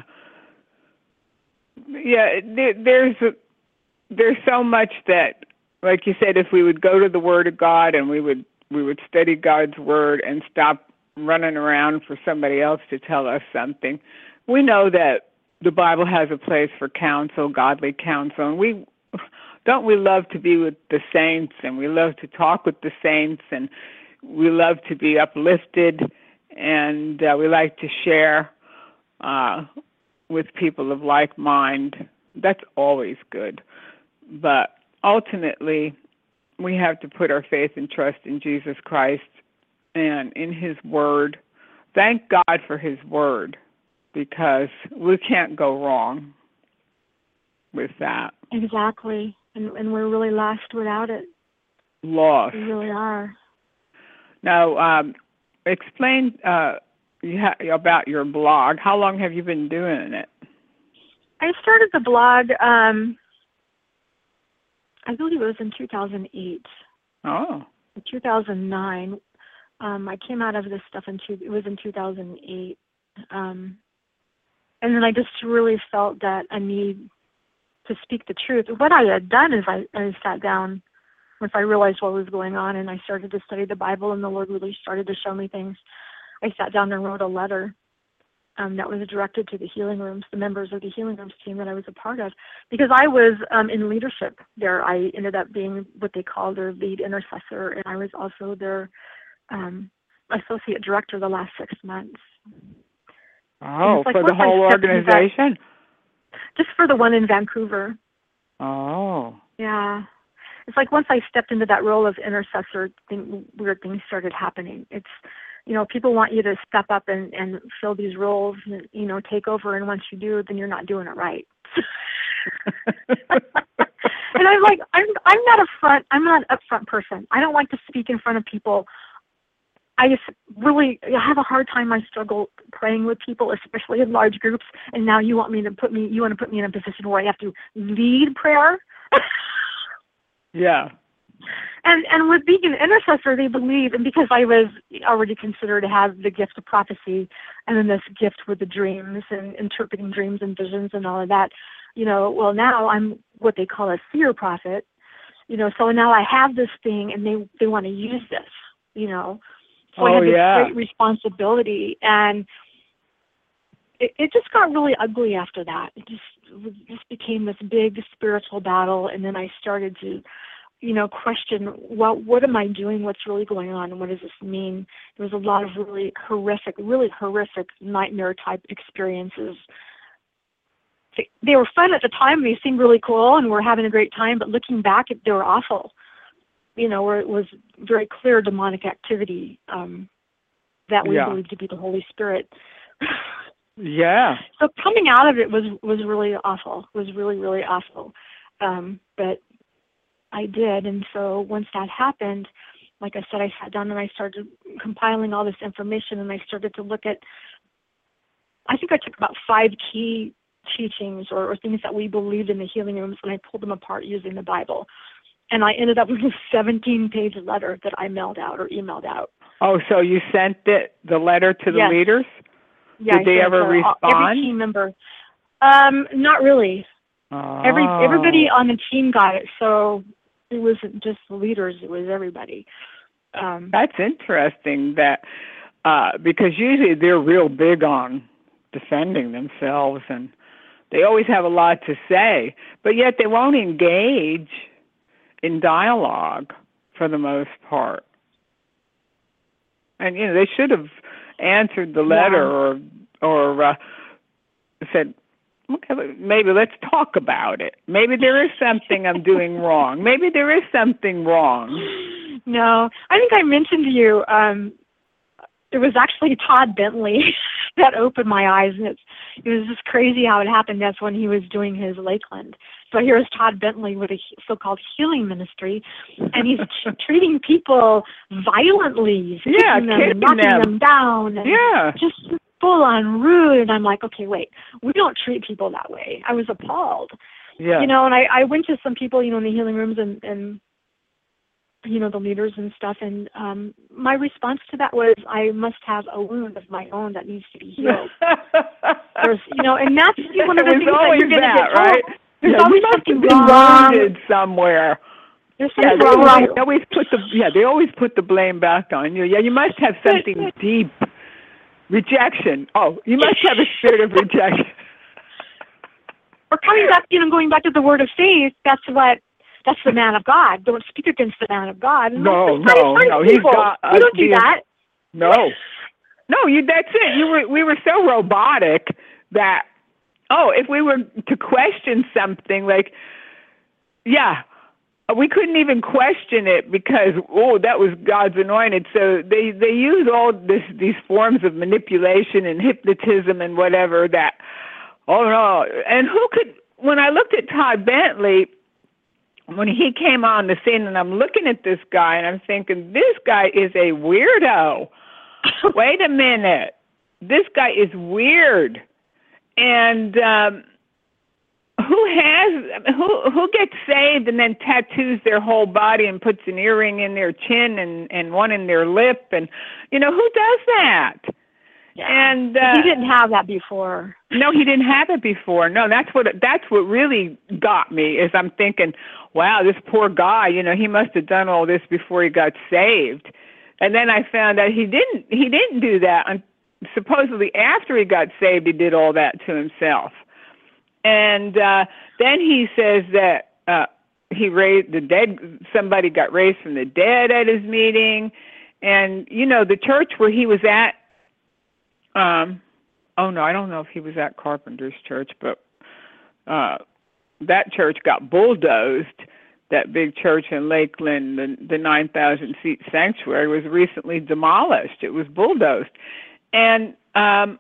yeah, there, there's a, there's so much that, like you said, if we would go to the Word of God and we would we would study God's Word and stop running around for somebody else to tell us something, we know that the Bible has a place for counsel, godly counsel, and we don't we love to be with the saints, and we love to talk with the saints, and we love to be uplifted, and uh, we like to share uh, with people of like mind. That's always good. But ultimately, we have to put our faith and trust in Jesus Christ and in His Word. Thank God for His Word, because we can't go wrong with that. Exactly. And and we're really lost without it. Lost. We really are. Now, um, explain uh, you ha- about your blog. How long have you been doing it? I started the blog, um, I believe it was in two thousand eight. Oh. two thousand nine. Um, I came out of this stuff in two, it was in two thousand eight. Um, and then I just really felt that a need to speak the truth. What I had done is I, I sat down once I realized what was going on, and I started to study the Bible, and the Lord really started to show me things. I sat down and wrote a letter um, that was directed to the healing rooms, the members of the healing rooms team that I was a part of, because I was um, in leadership there. I ended up being what they call their lead intercessor, and I was also their um, associate director the last six months. Oh, like for the once I whole stepped into that- organization? Just for the one in Vancouver. Oh. Yeah. It's like once I stepped into that role of intercessor, thing, weird things started happening. It's you know, people want you to step up and, and fill these roles and, you know, take over. And once you do, then you're not doing it right. And I'm like, I'm, I'm not a front, I'm not an upfront person. I don't like to speak in front of people. I just really I have a hard time. I struggle praying with people, especially in large groups. And now you want me to put me, you want to put me in a position where I have to lead prayer. Yeah. And and with being an intercessor, they believe, and because I was already considered to have the gift of prophecy, and then this gift with the dreams and interpreting dreams and visions and all of that, you know, well, now I'm what they call a seer prophet, you know, so now I have this thing, and they, they want to use this, you know. So oh, I had this yeah. great responsibility, and it, it just got really ugly after that. It just, it just became this big spiritual battle, and then I started to, you know, question, well, what am I doing? What's really going on? And what does this mean? There was a lot of really horrific, really horrific nightmare-type experiences. They, they were fun at the time. They seemed really cool, and we're having a great time, but looking back, they were awful. You know, where it was very clear demonic activity um, that we yeah. believe to be the Holy Spirit. Yeah. So coming out of it was, was really awful, was really, really awful. Um, but I did, and so once that happened, like I said, I sat down and I started compiling all this information, and I started to look at, I think I took about five key teachings or, or things that we believed in the healing rooms, and I pulled them apart using the Bible. And I ended up with a seventeen-page letter that I mailed out or emailed out. Oh, so you sent it, the letter to the yes. leaders? Yeah, Did they ever to, respond? Uh, every team member. Um, not really. Oh. Every everybody on the team got it, so it wasn't just the leaders; it was everybody. Um, That's interesting. That uh, because usually they're real big on defending themselves, and they always have a lot to say, but yet they won't engage in dialogue for the most part. And, you know, they should have answered the letter yeah. or or uh, said, okay, maybe let's talk about it. Maybe there is something I'm doing wrong. Maybe there is something wrong. No, I think I mentioned to you, um, it was actually Todd Bentley that opened my eyes, and it's, it was just crazy how it happened. That's when he was doing his Lakeland. So here's Todd Bentley with a so-called healing ministry, and he's treating people violently, he's yeah, them and knocking them. them down, and yeah. just full-on rude. And I'm like, okay, wait, we don't treat people that way. I was appalled. Yeah. You know, and I, I went to some people, you know, in the healing rooms and, and you know, the leaders and stuff, and um, my response to that was, I must have a wound of my own that needs to be healed. There's, you know, and that's one of the things that you're going to get told. Right? There's yeah, always you must something have been wrong. wounded somewhere. There's yeah, something they wrong. Always, they always put the yeah, they always put the blame back on you. Yeah, you must have something deep. Rejection. Oh, you must have a spirit of rejection. Or coming back, you know, going back to the word of faith. That's what. That's the man of God. Don't speak against the man of God. And no, no, no, he's got. Uh, you don't do that. No, no, you. That's it. You were. We were so robotic that. Oh, if we were to question something, like, yeah, we couldn't even question it because, oh, that was God's anointed. So they, they use all this these forms of manipulation and hypnotism and whatever that, oh, no. And who could, when I looked at Todd Bentley, when he came on the scene, and I'm looking at this guy, and I'm thinking, this guy is a weirdo. Wait a minute. This guy is weird. And um, who has who who gets saved and then tattoos their whole body and puts an earring in their chin and, and one in their lip, and you know who does that? Yeah. And uh, he didn't have that before. No, he didn't have it before. No, that's what that's what really got me. Is I'm thinking, wow, this poor guy. You know, he must have done all this before he got saved. And then I found out he didn't. He didn't do that. Supposedly after he got saved, he did all that to himself. And uh, then he says that uh, he raised the dead, somebody got raised from the dead at his meeting. And, you know, the church where he was at, um, oh, no, I don't know if he was at Carpenter's church, but uh, that church got bulldozed that big church in Lakeland, the, the nine thousand seat sanctuary, was recently demolished. It was bulldozed. And um,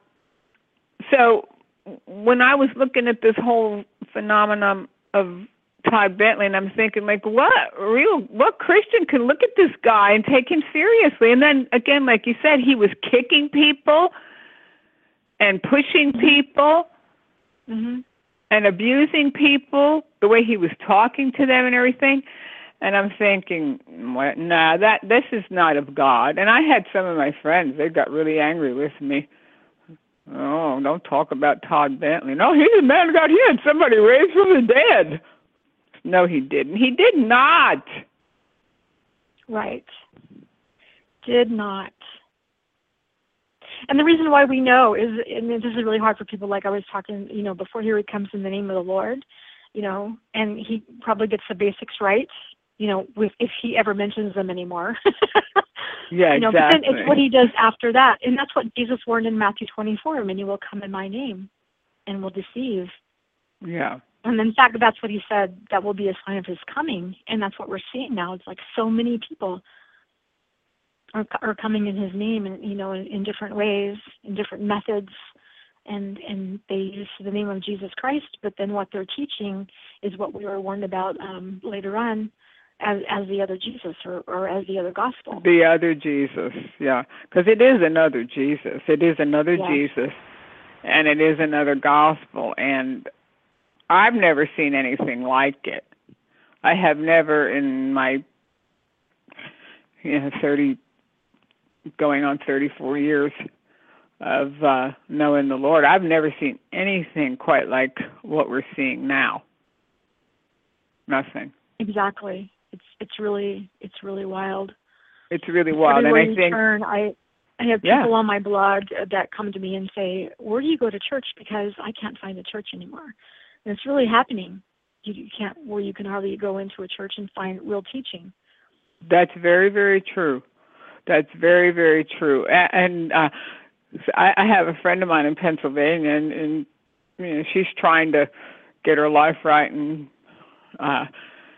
so when I was looking at this whole phenomenon of Todd Bentley, and I'm thinking, like, what real, what Christian can look at this guy and take him seriously? And then, again, like you said, he was kicking people and pushing people mm-hmm. and abusing people, the way he was talking to them and everything. And I'm thinking, what? Nah, that this is not of God. And I had some of my friends, they got really angry with me. Oh, don't talk about Todd Bentley. No, he's a man of God. He had somebody raised from the dead. No, he didn't. He did not. Right. Did not. And the reason why we know is, and this is really hard for people, like I was talking, you know, before, here he comes in the name of the Lord, you know, and he probably gets the basics right, you know, with, if he ever mentions them anymore. Yeah, you know, exactly. But then it's what he does after that. And that's what Jesus warned in Matthew twenty-four, many will come in my name and will deceive. Yeah. And in fact, that's what he said, that will be a sign of his coming. And that's what we're seeing now. It's like so many people are, are coming in his name, and, you know, in, in different ways, in different methods. And and they use the name of Jesus Christ, but then what they're teaching is what we were warned about um, later on as as the other Jesus, or, or as the other gospel. The other Jesus, yeah. Because it is another Jesus. It is another yes. Jesus, and it is another gospel. And I've never seen anything like it. I have never in my you know, thirty, going on thirty-four years of uh, knowing the Lord, I've never seen anything quite like what we're seeing now. Nothing. Exactly. It's it's really it's really wild. It's really wild, Everywhere and I you think turn, I I have people yeah. on my blog that come to me and say, "Where do you go to church? Because I can't find a church anymore." And it's really happening. You, you can't, where you can hardly go into a church and find real teaching. That's very, very true. That's very, very true. And uh, I, I have a friend of mine in Pennsylvania, and, and you know, she's trying to get her life right and uh,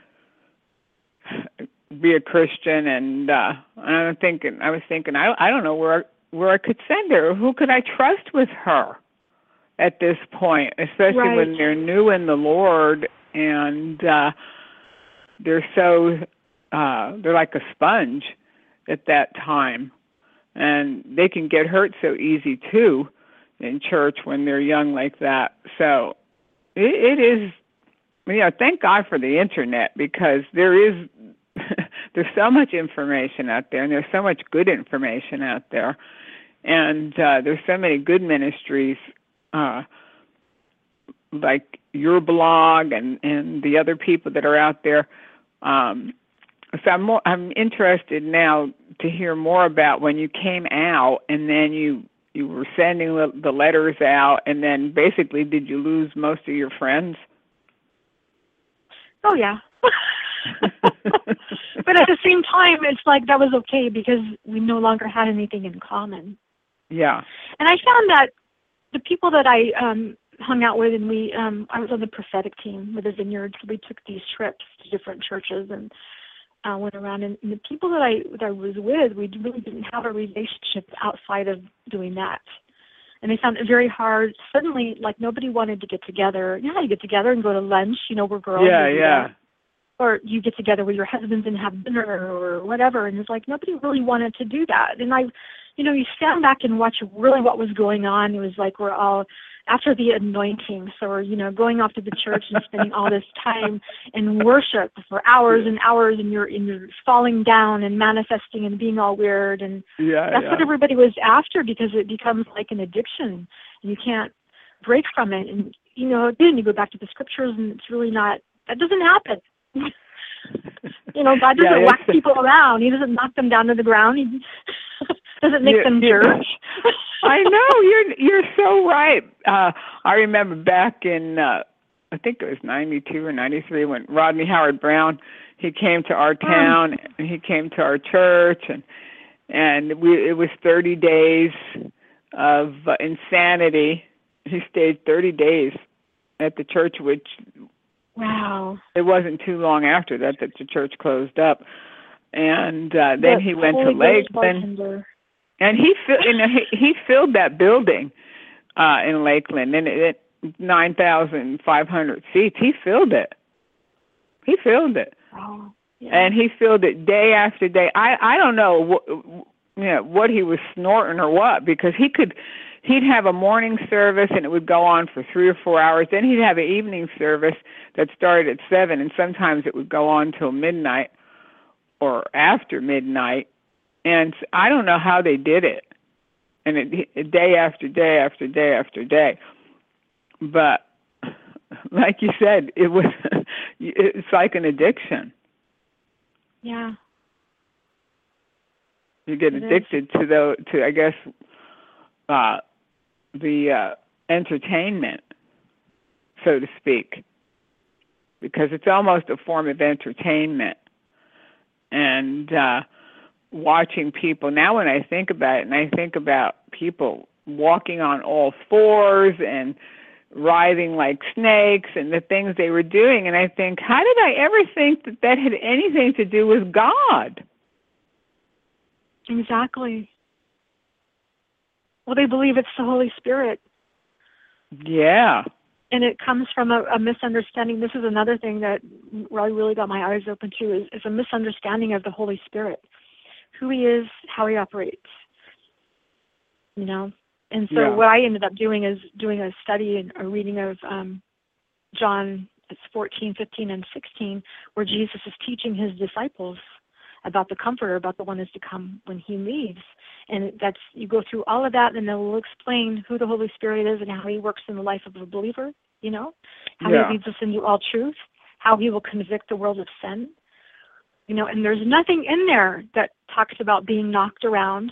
be a Christian. And, uh, and I'm thinking, I was thinking, I, I don't know where where I could send her. Who could I trust with her at this point, especially right. when they're new in the Lord and uh, they're so uh, they're like a sponge at that time, and they can get hurt so easy too in church when they're young like that. So it, it is, you know, thank God for the internet, because there is there's so much information out there, and there's so much good information out there, and uh, there's so many good ministries. Uh, like your blog and, and the other people that are out there. Um, so I'm more, I'm interested now to hear more about when you came out, and then you, you were sending the, the letters out, and then basically did you lose most of your friends? Oh, yeah. But at the same time, it's like that was okay because we no longer had anything in common. Yeah. And I found that the people that I um, hung out with, and we, um, I was on the prophetic team with the Vineyard, so we took these trips to different churches and uh, went around. And, and the people that I that I was with, we really didn't have a relationship outside of doing that. And they found it very hard. Suddenly, like, nobody wanted to get together. You know how you get together and go to lunch? You know, we're girls. Yeah, yeah. That. Or you get together with your husbands and have dinner or whatever. And it's like nobody really wanted to do that. And I... You know, you stand back and watch really what was going on. It was like we're all, after the anointing, so we're, you know, going off to the church and spending all this time in worship for hours and hours, and you're, and you're falling down and manifesting and being all weird. And yeah, that's yeah. what everybody was after, because it becomes like an addiction. And you can't break from it. And, you know, again, you go back to the scriptures, and it's really not, that doesn't happen. You know, God doesn't yeah, whack people around. He doesn't knock them down to the ground. He doesn't make you, them you, jerk. I know, you're you're so right. Uh, I remember back in, uh, I think it was ninety-two or ninety-three, when Rodney Howard Brown, he came to our town, um, and he came to our church, and and we it was thirty days of uh, insanity. He stayed thirty days at the church, which Wow. It wasn't too long after that that the church closed up. And uh, then The he went Holy to Ghost Lakeland. bartender. And he, fi- you know, he, he filled that building uh, in Lakeland, and it, it nine thousand five hundred seats. He filled it. He filled it. Wow. Yeah. And he filled it day after day. I, I don't know what, you know, what he was snorting or what, because he could, he'd have a morning service and it would go on for three or four hours. Then he'd have an evening service that started at seven, and sometimes it would go on till midnight or after midnight. And I don't know how they did it. And it, it day after day after day after day. But like you said, it was it's like an addiction. Yeah. You get It addicted is. to the to I guess uh, the uh, entertainment, so to speak, because it's almost a form of entertainment. And uh, watching people now, when I think about it, and I think about people walking on all fours and writhing like snakes and the things they were doing, and I think, how did I ever think that that had anything to do with God? Exactly. Well, they believe it's the Holy Spirit. Yeah. And it comes from a, a misunderstanding. This is another thing that really, really got my eyes open to, is, is a misunderstanding of the Holy Spirit, who he is, how he operates. You know? And so Yeah. what I ended up doing is doing a study and a reading of um, John it's fourteen, fifteen, and sixteen, where Jesus is teaching his disciples about the Comforter, about the one who's to come when he leaves. And that's, you go through all of that, and then we'll explain who the Holy Spirit is and how he works in the life of a believer, you know, how Yeah. he leads us into all truth, how he will convict the world of sin. You know, and there's nothing in there that talks about being knocked around.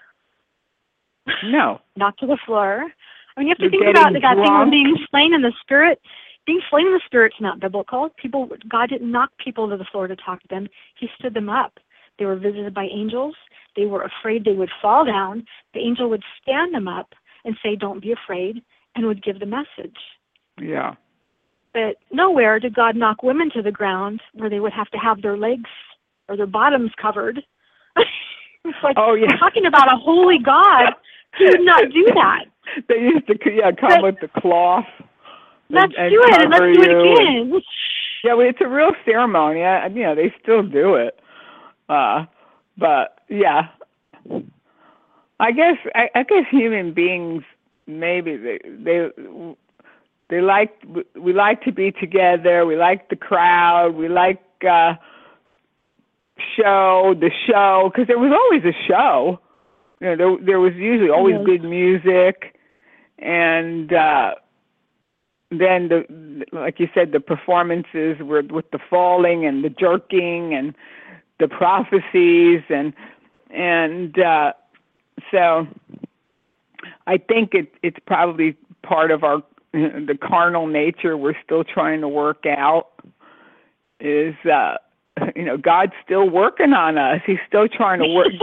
No. Not to the floor. I mean, you have to You're think getting about that thing drunk. of being slain in the Spirit. Being slain in the Spirit's not biblical. People, God didn't knock people to the floor to talk to them. He stood them up. They were visited by angels. They were afraid they would fall down. The angel would stand them up and say, "Don't be afraid," and would give the message. Yeah. But nowhere did God knock women to the ground where they would have to have their legs or their bottoms covered. It's like, Oh, yeah. we're talking about a holy God. He would not do that. They used to, yeah, come But- with the cloth. Let's and do it, and let's cover do it you again. and- yeah, well, it's a real ceremony. I, you know, they still do it. Uh, but yeah, I guess I, I guess human beings, maybe they they they like we like to be together. We like the crowd. We like uh, show the show, because there was always a show. You know, there there was usually always Yes. good music, and uh, then the like you said, the performances were with the falling and the jerking and the prophecies, and and uh, so I think it, it's probably part of our the carnal nature we're still trying to work out. Is uh, you know, God's still working on us. He's still trying to work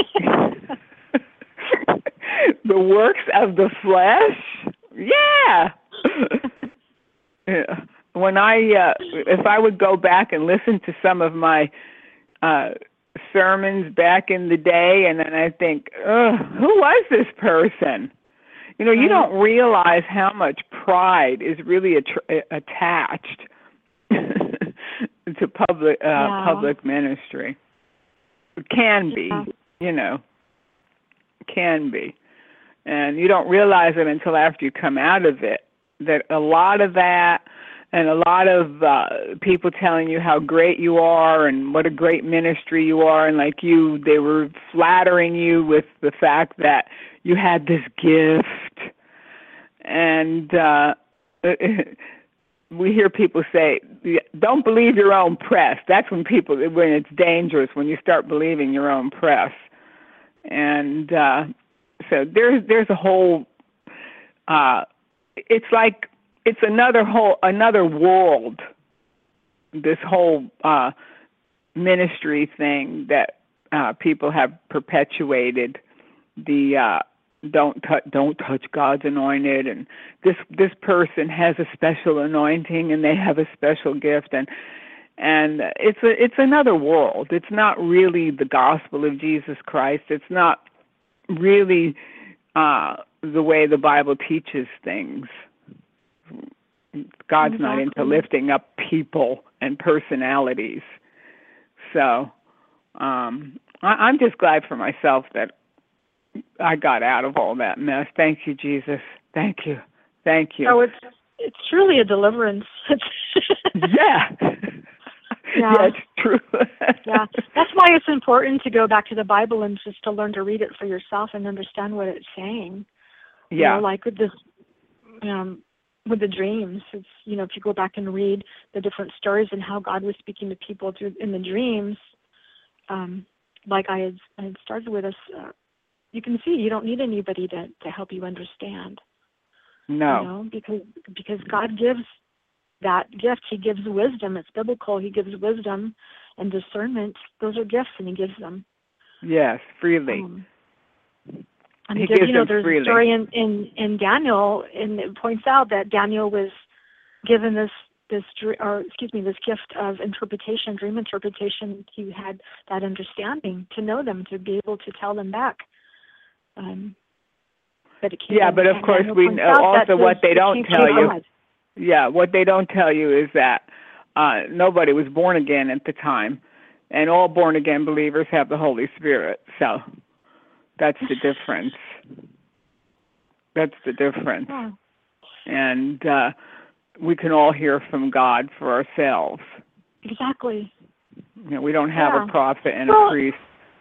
the works of the flesh. Yeah. Yeah. When I uh, if I would go back and listen to some of my Uh, sermons back in the day, and then I think, ugh, who was this person? You know, you don't realize how much pride is really att- attached to public uh, Yeah. public ministry. It can be, Yeah. you know, can be, and you don't realize it until after you come out of it. That a lot of that. And a lot of uh, people telling you how great you are and what a great ministry you are. And like you, they were flattering you with the fact that you had this gift. And uh, we hear people say, don't believe your own press. That's when people, when it's dangerous, when you start believing your own press. And uh, so there's, there's a whole, uh, it's like, it's another whole, another world, this whole uh, ministry thing that uh, people have perpetuated, the uh, don't t- don't touch God's anointed, and this this person has a special anointing and they have a special gift, and and it's a it's another world. It's not really the gospel of Jesus Christ. It's not really uh, the way the Bible teaches things. God's Exactly. not into lifting up people and personalities. So um, I, I'm just glad for myself that I got out of all that mess. Thank you, Jesus. Thank you. Thank you. Oh, it's it's truly a deliverance. yeah. Yeah. Yeah, it's true. Yeah. That's why it's important to go back to the Bible and just to learn to read it for yourself and understand what it's saying. You Yeah. know, like with this, um, with the dreams, it's, you know, if you go back and read the different stories and how God was speaking to people through in the dreams, um, like I had, I had started with us, uh, you can see you don't need anybody to, to help you understand. No. You know, because because God gives that gift. He gives wisdom. It's biblical. He gives wisdom and discernment. Those are gifts, and He gives them. Yes, freely. Um, and He he gives, gives you know, them there's freely. a story in, in, in Daniel, and it points out that Daniel was given this this dr- or excuse me this gift of interpretation, dream interpretation. He had that understanding to know them, to be able to tell them back. Um, but it came, Yeah, but of and course Daniel we points know out also that what this- they it don't came tell from you. God. Yeah, what they don't tell you is that uh, nobody was born again at the time, and all born again believers have the Holy Spirit. So that's the difference. That's the difference. Yeah. And uh, we can all hear from God for ourselves. Exactly. You know, we don't have Yeah. a prophet and Well- a priest.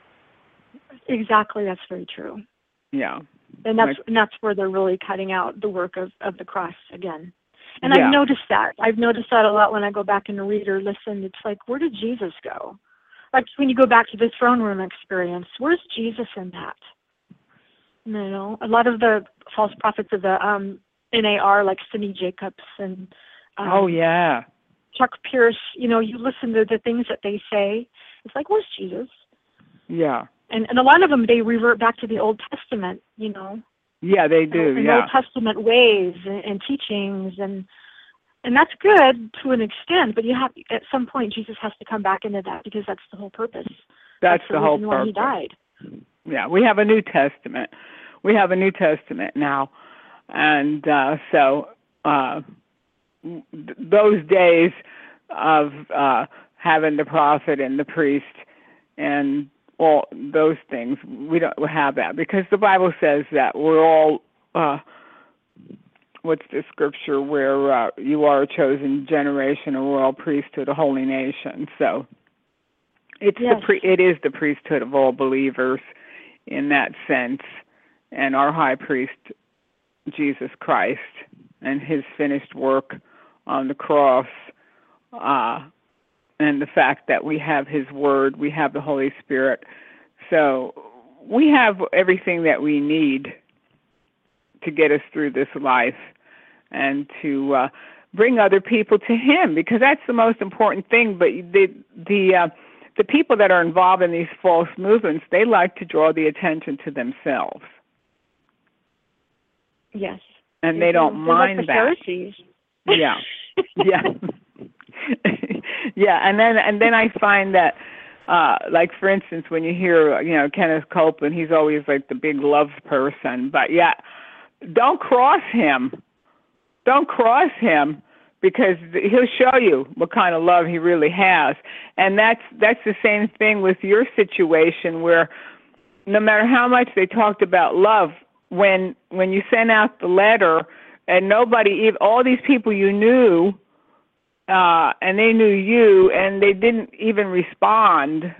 Exactly. That's very true. Yeah. And that's Like- and that's where they're really cutting out the work of, of the cross again. And Yeah. I've noticed that. I've noticed that a lot when I go back and read or listen. It's like, where did Jesus go? Like when you go back to the throne room experience, where's Jesus in that? You know, a lot of the false prophets of the um, N A R, like Sidney Jacobs and um, Oh, yeah. Chuck Pierce, you know, you listen to the things that they say. It's like, where's Jesus? Yeah. And and a lot of them, they revert back to the Old Testament, you know. Yeah, they do. in Yeah. Old Testament ways and, and teachings, and and that's good to an extent. But you have at some point Jesus has to come back into that because that's the whole purpose. That's, the, the whole reason why purpose. He died. Yeah, we have a New Testament. We have a New Testament now, and uh, so uh, th- those days of uh, having the prophet and the priest and all those things, we don't have that because the Bible says that we're all. Uh, what's the scripture where uh, you are a chosen generation, a royal priesthood, a holy nation? So it's Yes. the pre- it is the priesthood of all believers in that sense, and our high priest, Jesus Christ, and His finished work on the cross, uh, and the fact that we have His Word, we have the Holy Spirit. So we have everything that we need to get us through this life and to uh, bring other people to Him, because that's the most important thing. But the the uh, the people that are involved in these false movements, they like to draw the attention to themselves, Yes. and they don't do. mind They're like the that. Pharisees. Yeah, yeah, yeah. And then and then I find that, uh, like for instance, when you hear you know Kenneth Copeland, he's always like the big love person, but yeah, don't cross him. Don't cross him, because he'll show you what kind of love he really has. And that's that's the same thing with your situation, where no matter how much they talked about love, when when you sent out the letter and nobody, all these people you knew, uh, and they knew you, and they didn't even respond,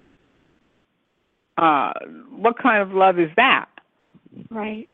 uh, what kind of love is that? Right.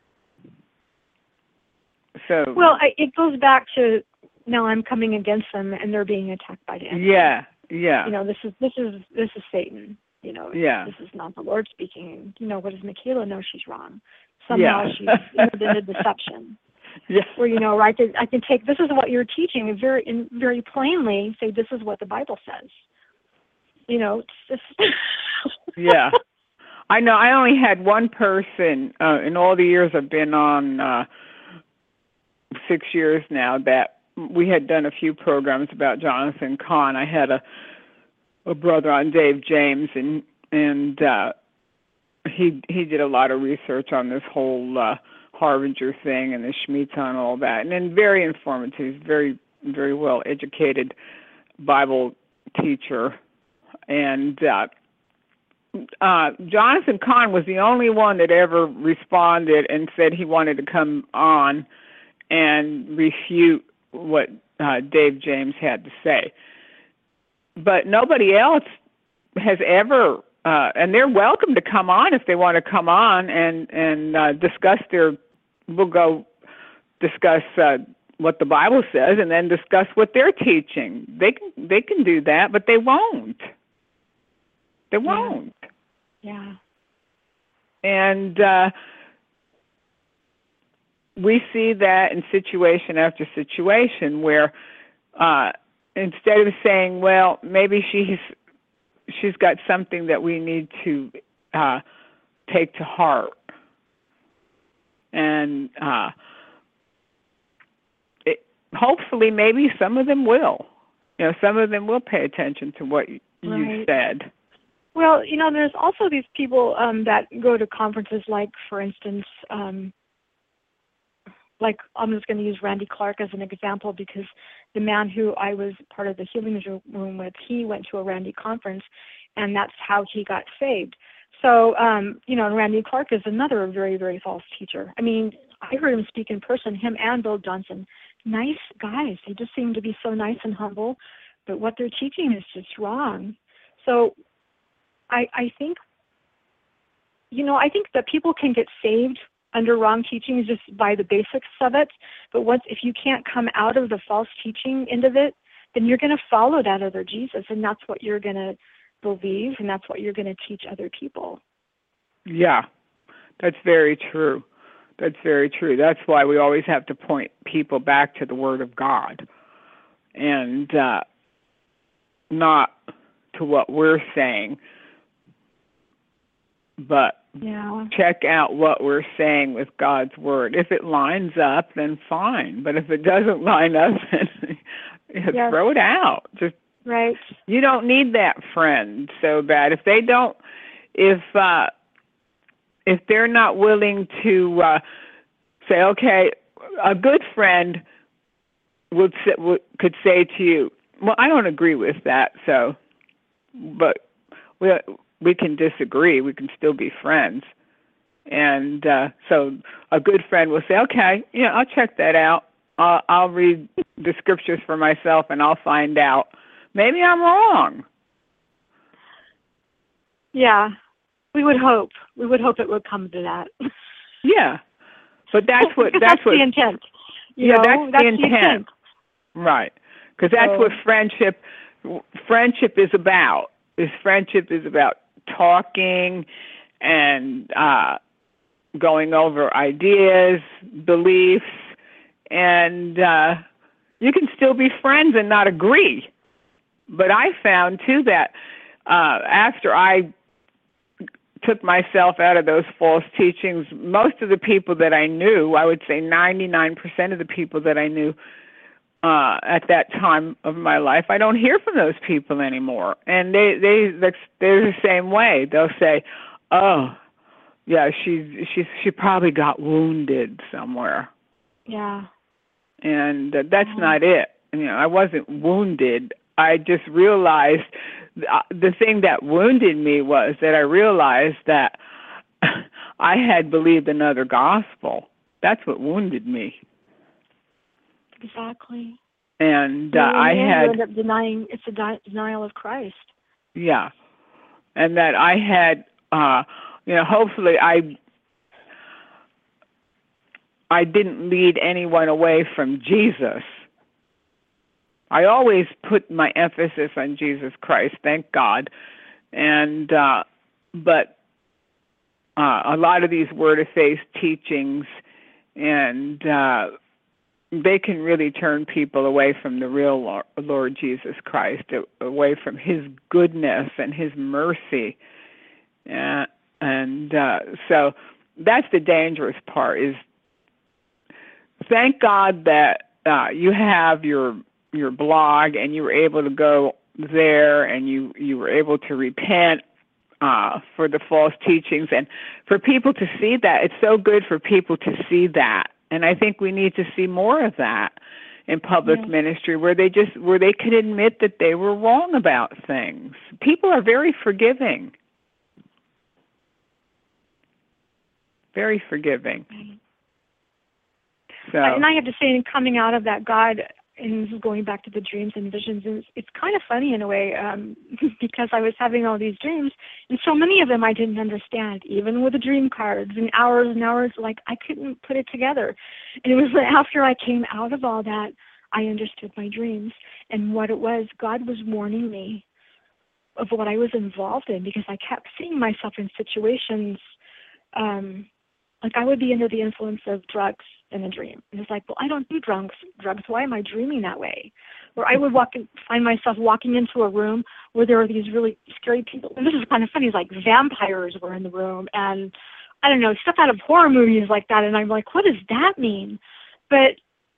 So Well, I, it goes back to now I'm coming against them and they're being attacked by the enemy. yeah, yeah, You know, this is this is this is Satan. You know, Yeah. this is not the Lord speaking. You know, what does Michaela know? She's wrong. Somehow Yeah. she's entered into deception. yeah, Where, you know, right? I can take this is what you're teaching and very and very plainly say this is what the Bible says. You know, it's just yeah. I know I only had one person uh, in all the years I've been on, uh, six years now, that we had done a few programs about Jonathan Cahn. I had a a brother on, Dave James, and and uh, he he did a lot of research on this whole uh, Harbinger thing and the Shemitah and all that, and then very informative, very very well educated Bible teacher. And uh, uh, Jonathan Cahn was the only one that ever responded and said he wanted to come on and refute what uh, Dave James had to say. But nobody else has ever, uh, and they're welcome to come on if they want to come on and, and uh, discuss their, we'll go discuss uh, what the Bible says and then discuss what they're teaching. They can, they can do that, but they won't. They won't. Yeah. And uh, we see that in situation after situation where uh, instead of saying, well, maybe she's she's got something that we need to uh, take to heart, and uh, it, hopefully maybe some of them will. You know, some of them will pay attention to what you Right. said. Well, you know, there's also these people um, that go to conferences like, for instance, um, like I'm just going to use Randy Clark as an example because the man who I was part of the healing room with, he went to a Randy conference, and that's how he got saved. So, um, you know, Randy Clark is another very, very false teacher. I mean, I heard him speak in person, him and Bill Johnson. Nice guys. They just seem to be so nice and humble, but what they're teaching is just wrong. So I, I think, you know, I think that people can get saved under wrong teachings just by the basics of it. But once, if you can't come out of the false teaching end of it, then you're going to follow that other Jesus, and that's what you're going to believe, and that's what you're going to teach other people. Yeah, that's very true. That's very true. That's why we always have to point people back to the Word of God and uh, not to what we're saying, but yeah. check out what we're saying with God's Word. If it lines up, then fine. But if it doesn't line up, then yes. throw it out. Just right. You don't need that friend so bad. If they don't, if uh, if they're not willing to uh, say, okay, a good friend would, would could say to you, well, I don't agree with that, so, but we we can disagree. We can still be friends. And uh, so a good friend will say, okay, yeah, I'll check that out. I'll, I'll read the scriptures for myself, and I'll find out. Maybe I'm wrong. Yeah, we would hope. We would hope it would come to that. Yeah, but that's what that's, that's what the intent. You yeah, know, that's, that's the intent, the intent. Right? Because that's so, what friendship friendship is about. Is friendship is about talking and uh, going over ideas, beliefs, and uh, you can still be friends and not agree. But I found, too, that uh, after I took myself out of those false teachings, most of the people that I knew, I would say ninety-nine percent of the people that I knew uh, at that time of my life, I don't hear from those people anymore. And they, they, they're the same way. They'll say, oh, yeah, she's, she's, she probably got wounded somewhere. Yeah. And uh, that's mm-hmm. not it. You know, I wasn't wounded. I just realized uh, the thing that wounded me was that I realized that I had believed another gospel. That's what wounded me. Exactly. And uh, and I had you end up denying. It's a di- denial of Christ. Yeah, and that I had, uh, you know, hopefully I. I didn't lead anyone away from Jesus. I always put my emphasis on Jesus Christ, thank God. And uh, but uh, a lot of these Word of Faith teachings, and uh, they can really turn people away from the real Lord, Lord Jesus Christ, away from His goodness and His mercy. Uh, And uh, so that's the dangerous part. Is thank God that uh, you have your your blog and you were able to go there and you, you were able to repent uh, for the false teachings, and for people to see that. It's so good for people to see that, and I think we need to see more of that in public yeah. ministry, where they just where they can admit that they were wrong about things. People are very forgiving, very forgiving. So, and I have to say, in coming out of that, God, and going back to the dreams and visions, it's, it's kind of funny in a way, um, because I was having all these dreams, and so many of them I didn't understand, even with the dream cards, and hours and hours, like I couldn't put it together. And it was after I came out of all that, I understood my dreams and what it was. God was warning me of what I was involved in, because I kept seeing myself in situations, um, like I would be under the influence of drugs in a dream. And it's like, well, I don't do drugs. Drugs. Why am I dreaming that way? Or I would walk in, find myself walking into a room where there were these really scary people. And this is kind of funny. It's like vampires were in the room, and I don't know, stuff out of horror movies like that. And I'm like, what does that mean? But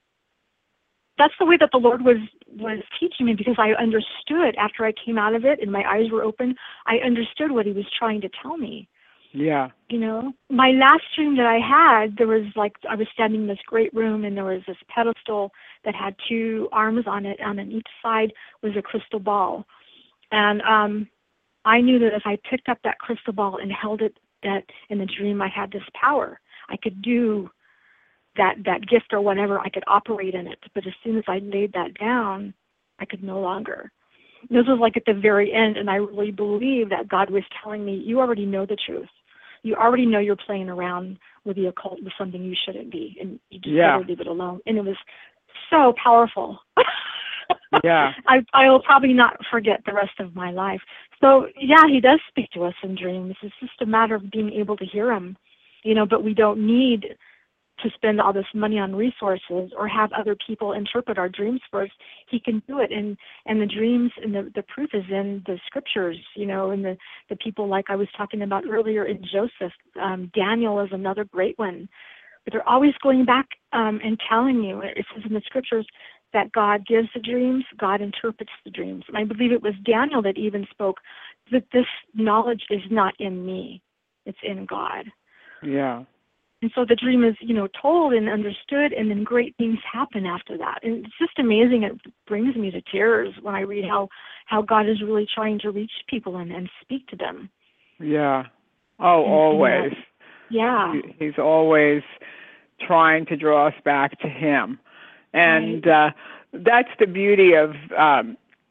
that's the way that the Lord was was teaching me, because I understood after I came out of it and my eyes were open. I understood what He was trying to tell me. Yeah. You know, my last dream that I had, there was like, I was standing in this great room, and there was this pedestal that had two arms on it, and on each side was a crystal ball. And um, I knew that if I picked up that crystal ball and held it, that in the dream I had this power. I could do that, that gift or whatever, I could operate in it. But as soon as I laid that down, I could no longer. This was like at the very end, and I really believe that God was telling me, you already know the truth. You already know you're playing around with the occult with something you shouldn't be, and you just yeah. gotta leave it alone. And it was so powerful. yeah. I I will probably not forget the rest of my life. So yeah, He does speak to us in dreams. It's just a matter of being able to hear Him, you know. But we don't need to spend all this money on resources or have other people interpret our dreams for us. He can do it. And, and the dreams and the, the proof is in the scriptures, you know, and the, the people like I was talking about earlier in Joseph. Um, Daniel is another great one. But they're always going back um, and telling you, it says in the scriptures, that God gives the dreams, God interprets the dreams. And I believe it was Daniel that even spoke that this knowledge is not in me, it's in God. Yeah. And so the dream is, you know, told and understood, and then great things happen after that. And it's just amazing. It brings me to tears when I read how, how God is really trying to reach people and, and speak to them. Yeah. Oh, and, always. Yeah. He's always trying to draw us back to Him. And right. uh, that's the beauty of um,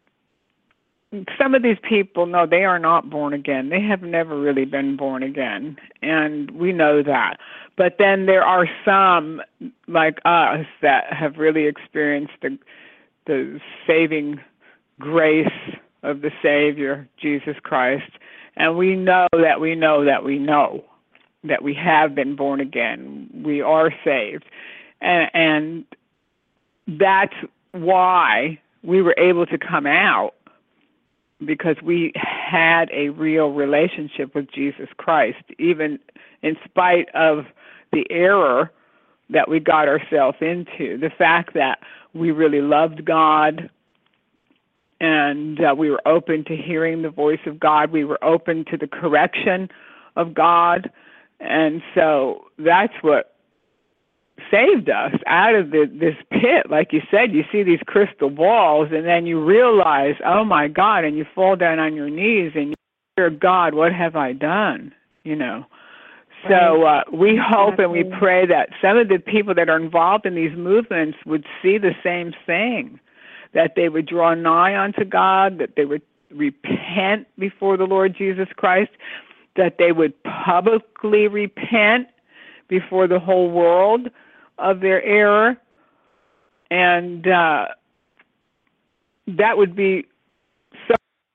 some of these people. No, they are not born again. They have never really been born again. And we know that. But then there are some like us that have really experienced the, the saving grace of the Savior, Jesus Christ. And we know that we know that we know that we have been born again. We are saved. And, and that's why we were able to come out, because we had a real relationship with Jesus Christ, even in spite of the error that we got ourselves into. The fact that we really loved God, and uh, we were open to hearing the voice of God. We were open to the correction of God. And so that's what saved us out of the, this pit. Like you said, you see these crystal balls, and then you realize, oh my God, and you fall down on your knees and you hear, God, what have I done? You know. So uh, we hope and we pray that some of the people that are involved in these movements would see the same thing, that they would draw nigh unto God, that they would repent before the Lord Jesus Christ, that they would publicly repent before the whole world of their error, and uh, that would be so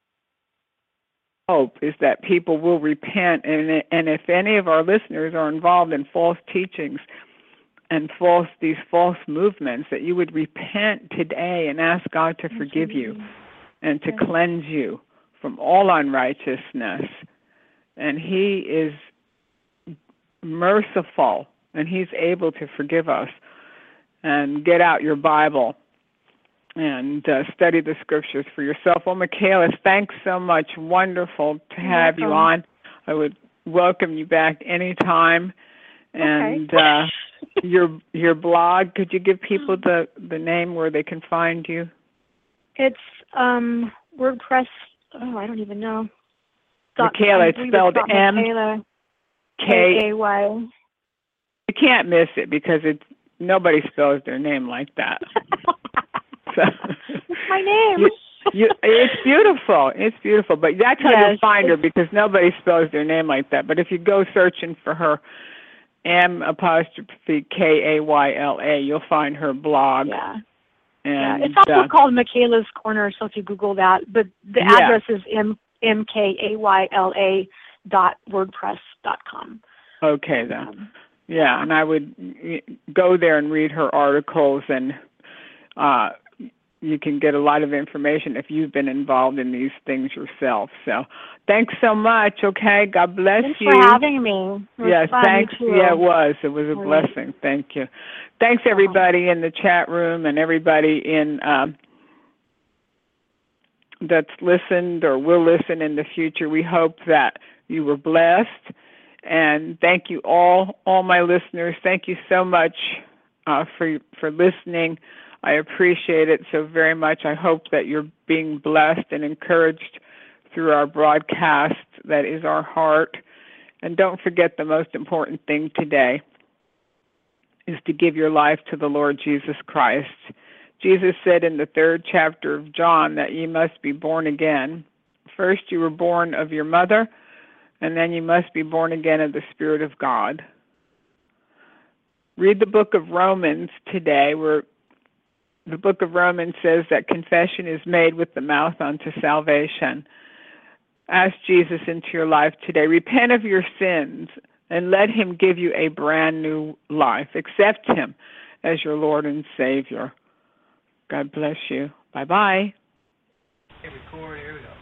hope, is that people will repent, and and if any of our listeners are involved in false teachings and false these false movements, that you would repent today and ask God to forgive you and to cleanse you from all unrighteousness, and He is merciful, and He's able to forgive us. And get out your Bible and uh, study the scriptures for yourself. Well, Michaela, thanks so much. Wonderful to have you on. I would welcome you back anytime. And okay. uh, your your blog, could you give people the, the name where they can find you? It's um, WordPress. Oh, I don't even know. Michaela, it's spelled M K A Y. You can't miss it because it's nobody spells their name like that. So, it's my name. You, you, it's beautiful. It's beautiful. But that's how yes, you'll find her, because nobody spells their name like that. But if you go searching for her, M apostrophe K A Y L A, you'll find her blog. Yeah. And, yeah. It's also uh, called Michaela's Corner, so if you Google that. But the yeah. address is M M K A Y L A dot WordPress dot com. Okay, then. Um, Yeah, and I would go there and read her articles, and uh, you can get a lot of information if you've been involved in these things yourself. So thanks so much, okay? God bless thanks you. Thanks for having me. It yes, fun, thanks. Yeah, it was. It was a All blessing. right. Thank you. Thanks, everybody in the chat room and everybody in um, that's listened or will listen in the future. We hope that you were blessed. And thank you all, all my listeners. Thank you so much uh, for for listening. I appreciate it so very much. I hope that you're being blessed and encouraged through our broadcast. That is our heart. And don't forget, the most important thing today is to give your life to the Lord Jesus Christ. Jesus said in the third chapter of John that you must be born again. First, you were born of your mother, and then you must be born again of the Spirit of God. Read the book of Romans today, where the book of Romans says that confession is made with the mouth unto salvation. Ask Jesus into your life today. Repent of your sins and let Him give you a brand new life. Accept Him as your Lord and Savior. God bless you. Bye-bye. Hey, record. Here we go.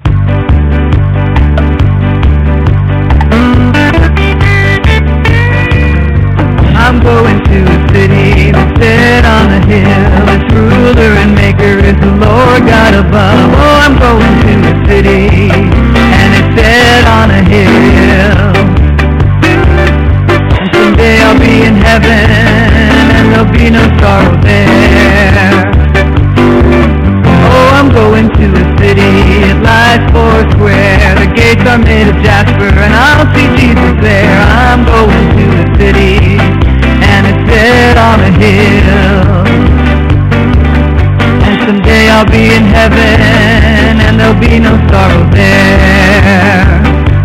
I'm going to a city that's set on a hill. Its ruler and maker is the Lord God above. Oh, I'm going to a city, and it's set on a hill. And someday I'll be in heaven, and there'll be no sorrow there. Oh, I'm going to a city, it lies four square. The gates are made of jasper, and I'll see Jesus there. I'm going to a city, and it's set on a hill. And someday I'll be in heaven, and there'll be no sorrow there.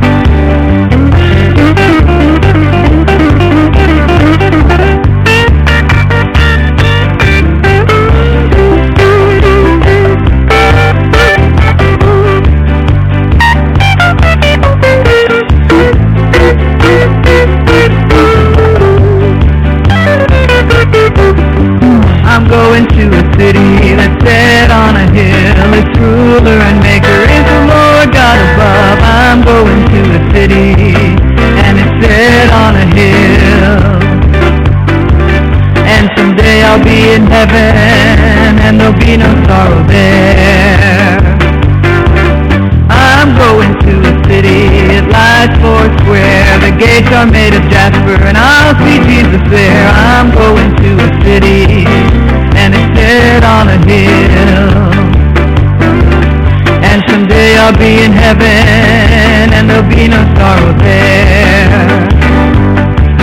I'm going to a city that's set on a hill. Its ruler and maker is the Lord God above. I'm going to a city, and it's set on a hill. And someday I'll be in heaven, and there'll be no sorrow there. I'm going to a city, it lies four square. The gates are made of jasper, and I'll see Jesus there. I'm going to a city, and it's set on a hill. And someday I'll be in heaven, and there'll be no sorrow there.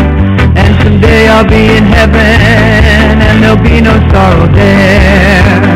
And someday I'll be in heaven, and there'll be no sorrow there.